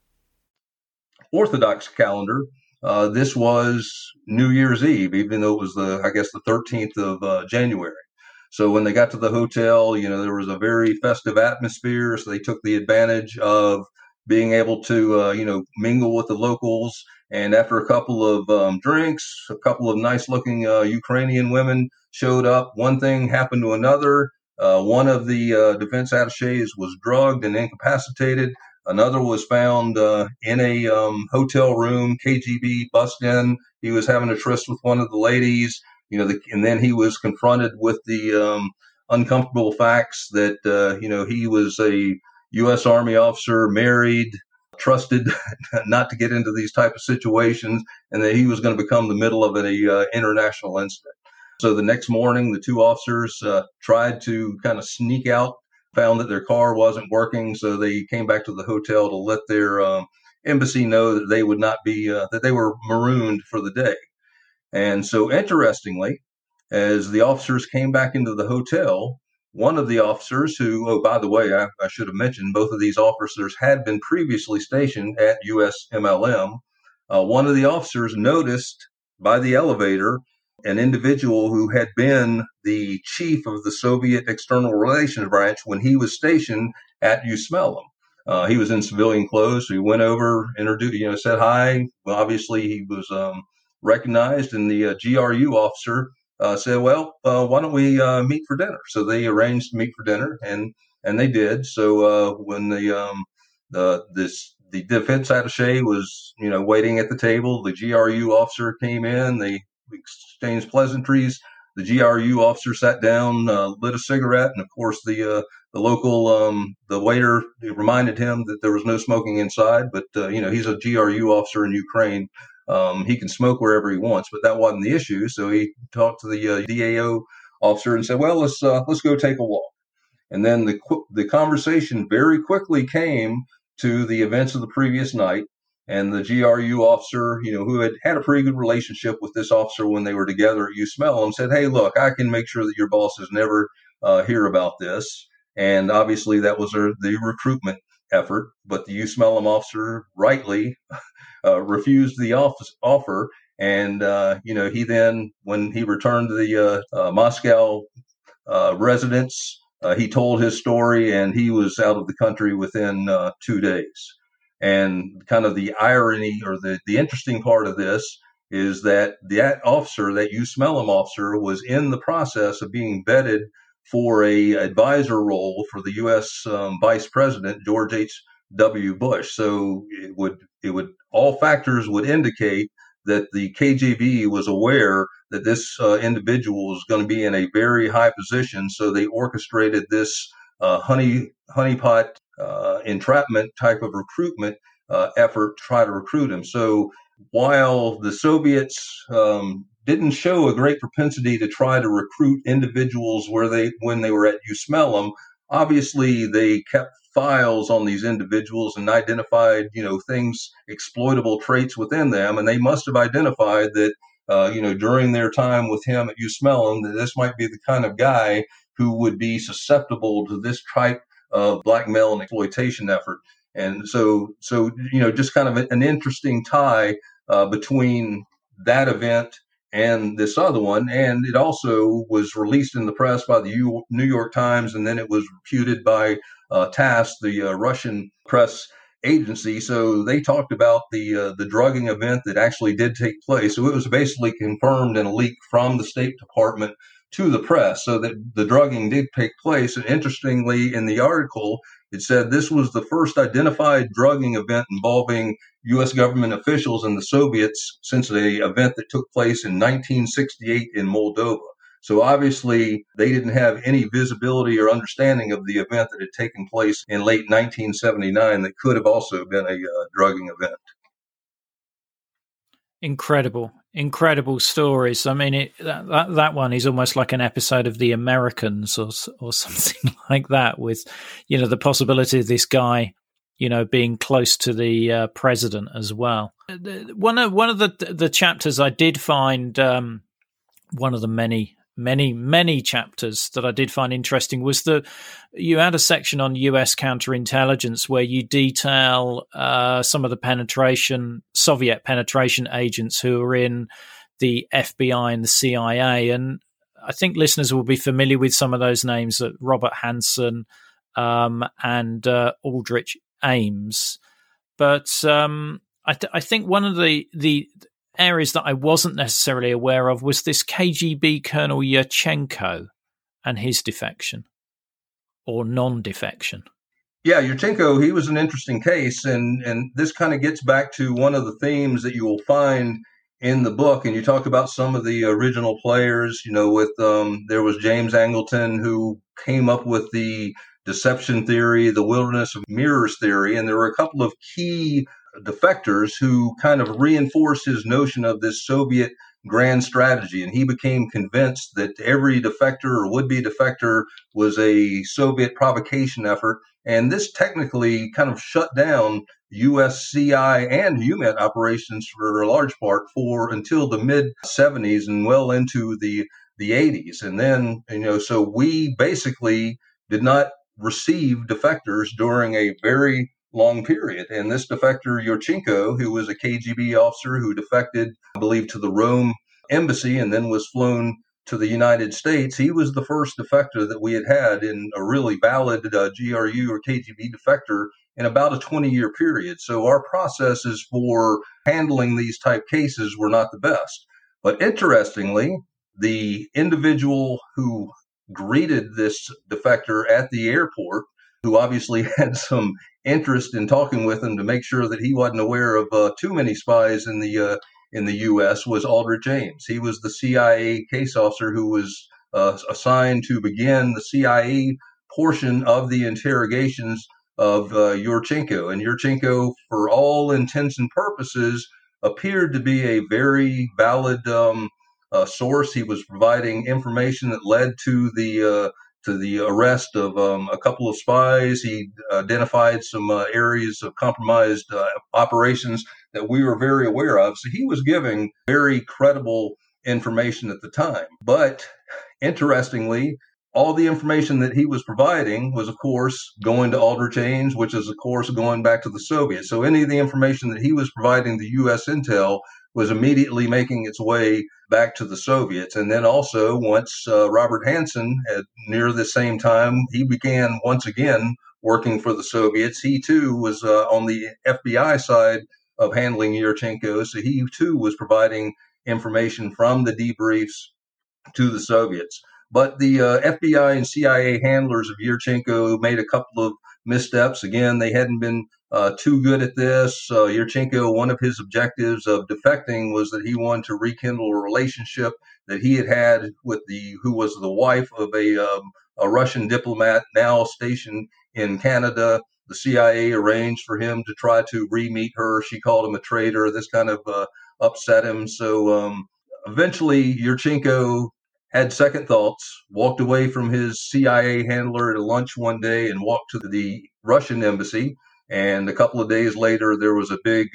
Orthodox calendar, this was New Year's Eve, even though it was the 13th of January. So when they got to the hotel, there was a very festive atmosphere. So they took the advantage of being able to, mingle with the locals. And after a couple of drinks, a couple of nice-looking Ukrainian women showed up. One thing happened to another. One of the defense attachés was drugged and incapacitated. Another was found in a hotel room. KGB bussed in. He was having a tryst with one of the ladies. And then he was confronted with the uncomfortable facts that he was a U.S. Army officer, married, trusted not to get into these type of situations, and that he was going to become the middle of an international incident. So the next morning, the two officers tried to kind of sneak out, found that their car wasn't working, so they came back to the hotel to let their embassy know that they would not be, that they were marooned for the day. And so interestingly, as the officers came back into the hotel, one of the officers who, oh, by the way, I should have mentioned, both of these officers had been previously stationed at USMLM. One of the officers noticed by the elevator an individual who had been the chief of the Soviet External Relations Branch when he was stationed at USMLM. He was in civilian clothes, so he went over, introduced, said hi. Well, obviously, he was recognized, and the GRU officer said, well, why don't we meet for dinner? So they arranged to meet for dinner, and they did. So when the defense attaché was, waiting at the table, the GRU officer came in, they exchanged pleasantries. The GRU officer sat down, lit a cigarette, and of course the local the waiter reminded him that there was no smoking inside. But he's a GRU officer in Ukraine. He can smoke wherever he wants, but that wasn't the issue. So he talked to the DAO officer and said, "Well, let's go take a walk." And then the conversation very quickly came to the events of the previous night. And the GRU officer, who had a pretty good relationship with this officer when they were together at USMLM, said, "Hey, look, I can make sure that your bosses never hear about this." And obviously, that was the recruitment effort. But the USMLM officer rightly refused the offer. And, he then, when he returned to the Moscow residence, he told his story, and he was out of the country within 2 days. And kind of the irony or the interesting part of this is that officer, that USMLM officer, was in the process of being vetted for a advisor role for the U.S. Vice President George H.W. Bush. So it would all factors would indicate that the KGB was aware that this individual was going to be in a very high position. So they orchestrated this honeypot entrapment type of recruitment effort to try to recruit him. So while the Soviets didn't show a great propensity to try to recruit individuals when they were at USMLM, obviously they kept files on these individuals and identified, things, exploitable traits within them. And they must have identified that, during their time with him at USMLM, that this might be the kind of guy who would be susceptible to this type of blackmail and exploitation effort. And so just kind of an interesting tie between that event and this other one. And it also was released in the press by the New York Times, and then it was refuted by TASS, the Russian press agency. So they talked about the drugging event that actually did take place. So it was basically confirmed in a leak from the State Department to the press, so that the drugging did take place. And interestingly, in the article, it said this was the first identified drugging event involving U.S. government officials and the Soviets since the event that took place in 1968 in Moldova. So obviously, they didn't have any visibility or understanding of the event that had taken place in late 1979 that could have also been a drugging event. Incredible stories. I mean, that one is almost like an episode of The Americans or something like that, with, the possibility of this guy, being close to the president as well. One of the chapters I did find, one of the many chapters that I did find interesting was you had a section on US counterintelligence where you detail some of the Soviet penetration agents who are in the FBI and the CIA. And I think listeners will be familiar with some of those names, Robert Hansen and Aldrich Ames. But I think one of the areas that I wasn't necessarily aware of was this KGB Colonel Yurchenko and his defection or non-defection. Yeah, Yurchenko, he was an interesting case, and this kind of gets back to one of the themes that you will find in the book. And you talk about some of the original players, with there was James Angleton, who came up with the deception theory, the wilderness of mirrors theory, and there were a couple of key defectors who kind of reinforced his notion of this Soviet grand strategy. And he became convinced that every defector or would-be defector was a Soviet provocation effort. And this technically kind of shut down U.S. CI and UMET operations for a large part until the mid-'70s and well into the 80s. And then, so we basically did not receive defectors during a very long period. And this defector, Yurchenko, who was a KGB officer who defected, I believe, to the Rome embassy and then was flown to the United States, he was the first defector that we had in a really valid GRU or KGB defector in about a 20-year period. So our processes for handling these type cases were not the best. But interestingly, the individual who greeted this defector at the airport, who obviously had some interest in talking with him to make sure that he wasn't aware of too many spies in the U.S., was Aldrich Ames. He was the CIA case officer who was assigned to begin the CIA portion of the interrogations of Yurchenko. And Yurchenko, for all intents and purposes, appeared to be a very valid source. He was providing information that led to the arrest of a couple of spies. He identified some areas of compromised operations that we were very aware of. So he was giving very credible information at the time. But interestingly, all the information that he was providing was, of course, going to Aldrich Ames, which is, of course, going back to the Soviets. So any of the information that he was providing the U.S. intel was immediately making its way back to the Soviets. And then also, once Robert Hansen, at near the same time, he began once again working for the Soviets. He, too, was on the FBI side of handling Yurchenko. So he, too, was providing information from the debriefs to the Soviets. But the FBI and CIA handlers of Yurchenko made a couple of missteps. Again, they hadn't been too good at this. Yurchenko, one of his objectives of defecting was that he wanted to rekindle a relationship that he had with who was the wife of a Russian diplomat now stationed in Canada. The CIA arranged for him to try to re-meet her. She called him a traitor. This kind of upset him. So eventually, Yurchenko had second thoughts, walked away from his CIA handler at a lunch one day and walked to the Russian embassy. And a couple of days later, there was a big,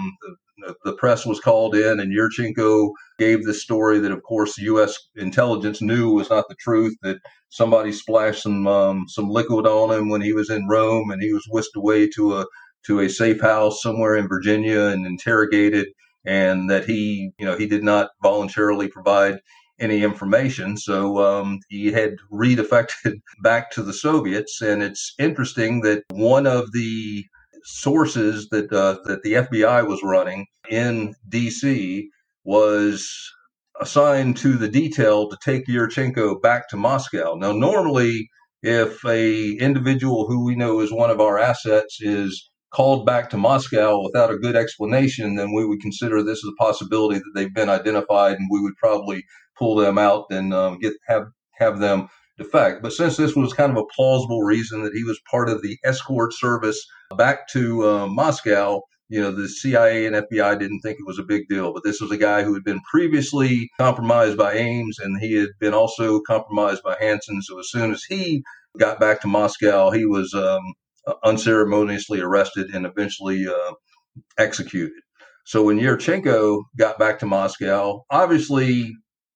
the press was called in, and Yurchenko gave this story that, of course, U.S. intelligence knew was not the truth, that somebody splashed some liquid on him when he was in Rome, and he was whisked away to a safe house somewhere in Virginia and interrogated, and that he did not voluntarily provide any information. So he had redefected back to the Soviets. And it's interesting that one of the sources that the FBI was running in D.C. was assigned to the detail to take Yurchenko back to Moscow. Now, normally, if a individual who we know is one of our assets is called back to Moscow without a good explanation, then we would consider this as a possibility that they've been identified, and we would probably pull them out and have them defect. But since this was kind of a plausible reason that he was part of the escort service back to Moscow, the CIA and FBI didn't think it was a big deal. But this was a guy who had been previously compromised by Ames, and he had been also compromised by Hansen. So as soon as he got back to Moscow, he was unceremoniously arrested and eventually executed. So when Yurchenko got back to Moscow, obviously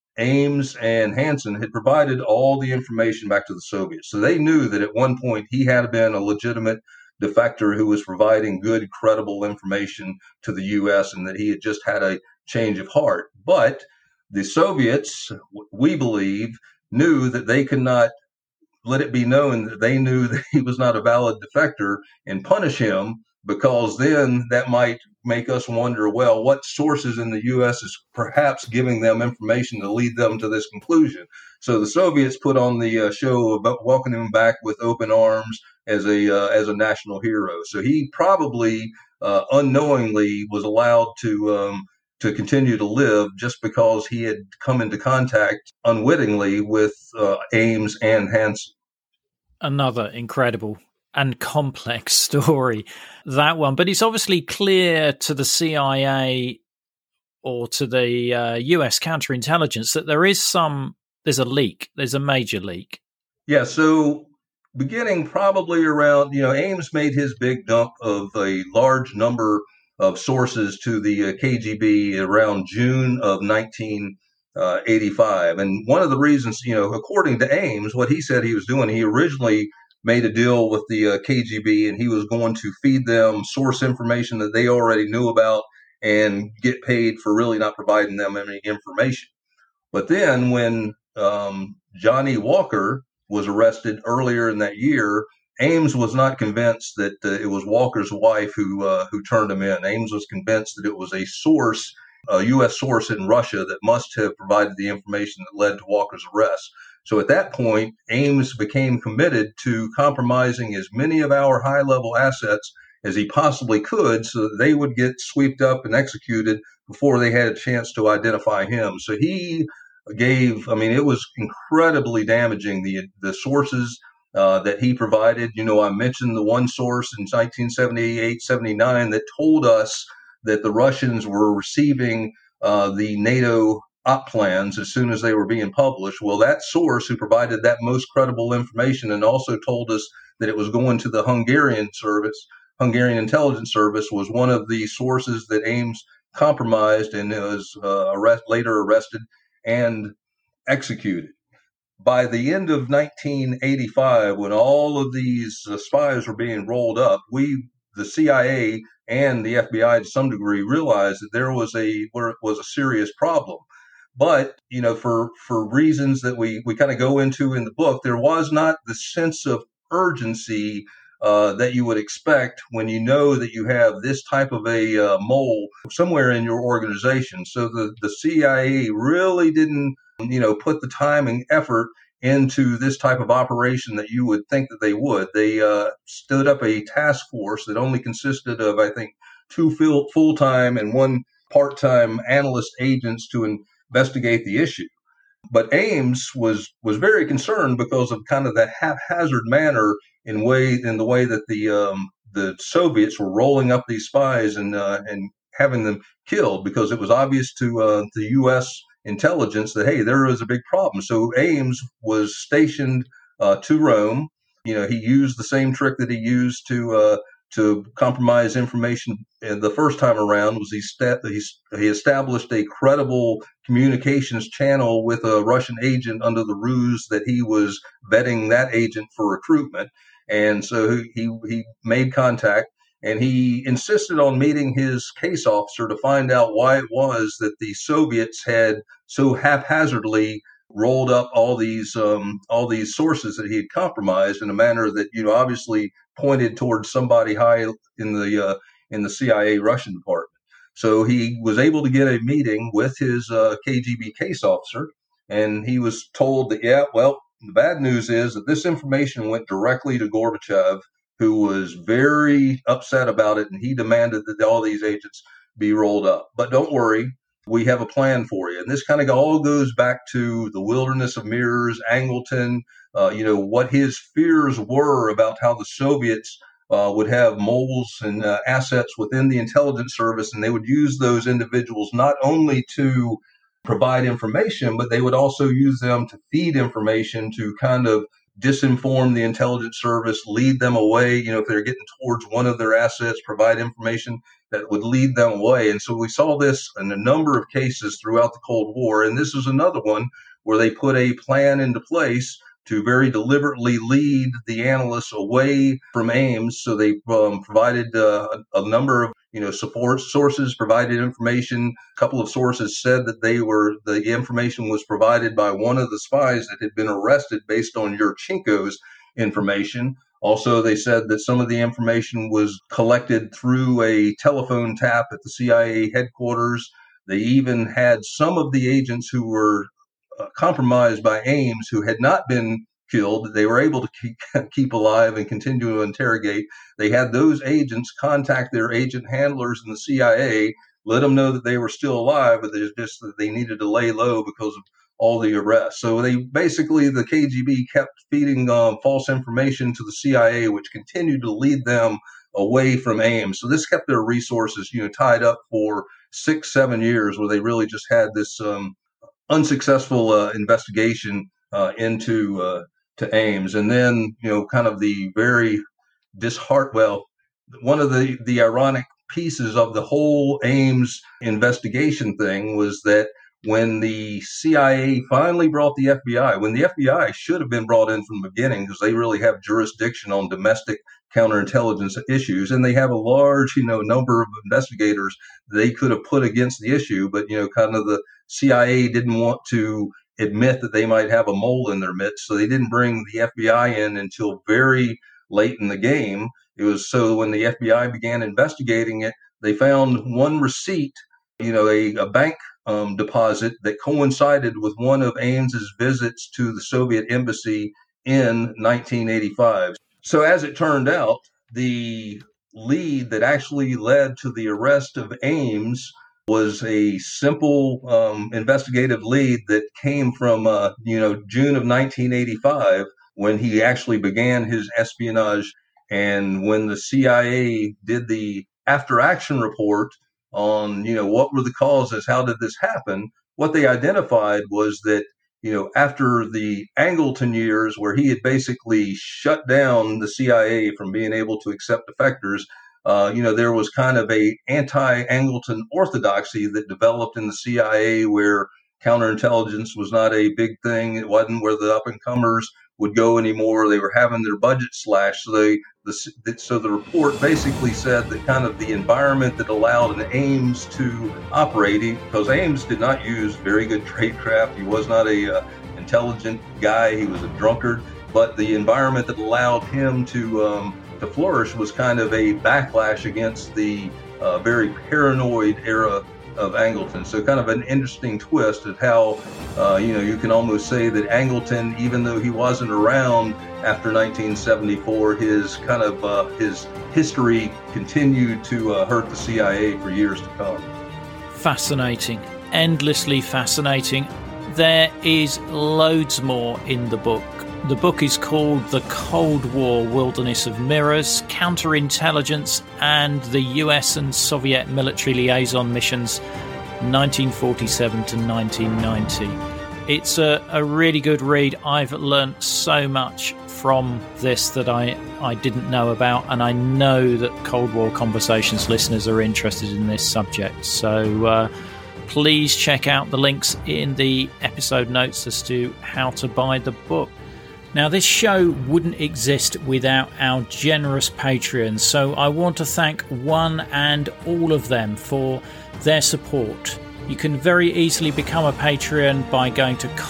Ames and Hansen had provided all the information back to the Soviets. So they knew that at one point he had been a legitimate defector who was providing good, credible information to the U.S. and that he had just had a change of heart. But the Soviets, we believe, knew that they could not let it be known that they knew that he was not a valid defector and punish him, because then that might make us wonder, well, what sources in the U.S. is perhaps giving them information to lead them to this conclusion. So the Soviets put on the show about welcoming him back with open arms as a national hero. So he probably unknowingly was allowed to continue to live just because he had come into contact unwittingly with Ames and Hansen. Another incredible and complex story, that one. But it's obviously clear to the CIA or to the US counterintelligence that there's a leak, there's a major leak. Yeah, so beginning probably around, Ames made his big dump of a large number of sources to the KGB around June of 1985. And one of the reasons, according to Ames, what he said he was doing, he originally made a deal with the KGB, and he was going to feed them source information that they already knew about and get paid for really not providing them any information. But then when Johnny Walker was arrested earlier in that year, Ames was not convinced that it was Walker's wife who turned him in. Ames was convinced that it was a source, a U.S. source in Russia that must have provided the information that led to Walker's arrest. So at that point, Ames became committed to compromising as many of our high-level assets as he possibly could so that they would get swept up and executed before they had a chance to identify him. So he it was incredibly damaging, the sources that he provided. I mentioned the one source in 1978-79 that told us that the Russians were receiving the NATO op plans as soon as they were being published. Well, that source who provided that most credible information and also told us that it was going to the Hungarian intelligence service, was one of the sources that Ames compromised and was later arrested and executed. By the end of 1985, when all of these spies were being rolled up, the CIA and the FBI to some degree realized that there was a serious problem. But, for reasons that we kind of go into in the book, there was not the sense of urgency that you would expect when you know that you have this type of a mole somewhere in your organization. So the CIA really didn't, put the time and effort into this type of operation that you would think that they would. They stood up a task force that only consisted of, I think, 2 full-time and 1 part-time analyst agents to investigate the issue. But Ames was very concerned because of kind of the haphazard manner in the way that the Soviets were rolling up these spies and having them killed, because it was obvious to the U.S. intelligence that, hey, there is a big problem. So Ames was stationed to Rome. He used the same trick that he used to compromise information the first time around. Was he established a credible communications channel with a Russian agent under the ruse that he was vetting that agent for recruitment. And so he made contact, and he insisted on meeting his case officer to find out why it was that the Soviets had so haphazardly rolled up all these sources that he had compromised in a manner that obviously pointed towards somebody high in the CIA Russian department. So he was able to get a meeting with his KGB case officer, and he was told that, the bad news is that this information went directly to Gorbachev, who was very upset about it, and he demanded that all these agents be rolled up. But don't worry, we have a plan for you. And this kind of all goes back to the Wilderness of Mirrors, Angleton, what his fears were about how the Soviets would have moles and assets within the intelligence service, and they would use those individuals not only to provide information, but they would also use them to feed information to kind of disinform the intelligence service, lead them away. If they're getting towards one of their assets, provide information that would lead them away. And so we saw this in a number of cases throughout the Cold War. And this is another one where they put a plan into place to very deliberately lead the analysts away from Ames. So they provided a number of support sources, provided information. A couple of sources said that the information was provided by one of the spies that had been arrested based on Yurchenko's information. Also, they said that some of the information was collected through a telephone tap at the CIA headquarters. They even had some of the agents who were compromised by Ames who had not been killed. They were able to keep alive and continue to interrogate. They had those agents contact their agent handlers in the CIA, let them know that they were still alive, but there's just that they needed to lay low because of all the arrests. So the KGB kept feeding false information to the CIA, which continued to lead them away from Ames. So this kept their resources, tied up for 6-7 years, where they really just had this unsuccessful investigation into Ames. And then, kind of the very one of the ironic pieces of the whole Ames investigation thing was that when the CIA finally brought the FBI, when the FBI should have been brought in from the beginning, because they really have jurisdiction on domestic counterintelligence issues, and they have a large, number of investigators they could have put against the issue, but, kind of the CIA didn't want to admit that they might have a mole in their midst, so they didn't bring the FBI in until very late in the game. It was so when the FBI began investigating it, they found one receipt, a bank deposit that coincided with one of Ames's visits to the Soviet embassy in 1985. So as it turned out, the lead that actually led to the arrest of Ames was a simple investigative lead that came from June of 1985, when he actually began his espionage. And when the CIA did the after action report on what were the causes, how did this happen, what they identified was that after the Angleton years, where he had basically shut down the CIA from being able to accept defectors, there was kind of a anti-Angleton orthodoxy that developed in the CIA, where counterintelligence was not a big thing. It wasn't where the up-and-comers would go anymore. They were having their budget slashed. So the report basically said that kind of the environment that allowed an Ames to operate, because Ames did not use very good tradecraft. He was not a intelligent guy. He was a drunkard. But the environment that allowed him to flourish was kind of a backlash against the very paranoid era of Angleton. So kind of an interesting twist of how, you can almost say that Angleton, even though he wasn't around after 1974, his history continued to hurt the CIA for years to come. Fascinating, endlessly fascinating. There is loads more in the book. The book is called The Cold War Wilderness of Mirrors, Counterintelligence and the US and Soviet Military Liaison Missions 1947 to 1990. It's a really good read. I've learnt so much from this that I didn't know about, and I know that Cold War Conversations listeners are interested in this subject. So please check out the links in the episode notes as to how to buy the book. Now, this show wouldn't exist without our generous Patreons, so I want to thank one and all of them for their support. You can very easily become a Patreon by going to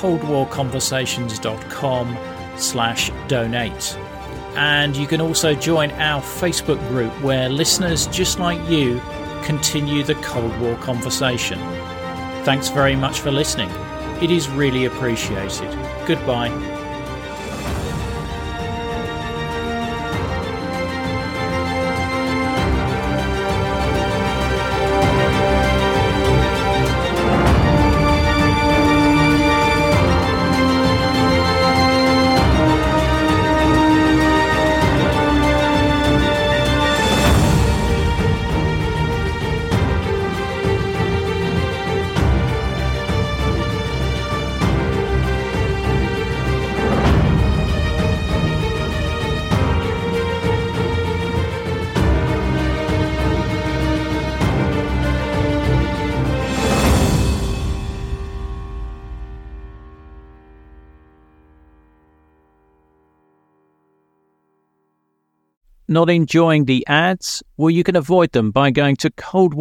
coldwarconversations.com/donate. And you can also join our Facebook group where listeners just like you continue the Cold War conversation. Thanks very much for listening. It is really appreciated. Goodbye. Not enjoying the ads? Well, you can avoid them by going to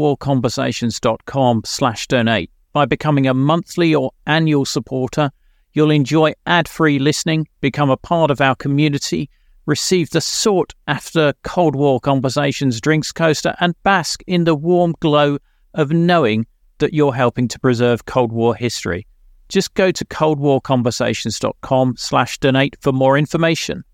coldwarconversations.com/donate. By becoming a monthly or annual supporter, you'll enjoy ad-free listening, become a part of our community, receive the sought-after Cold War Conversations drinks coaster, and bask in the warm glow of knowing that you're helping to preserve Cold War history. Just go to coldwarconversations.com/donate for more information.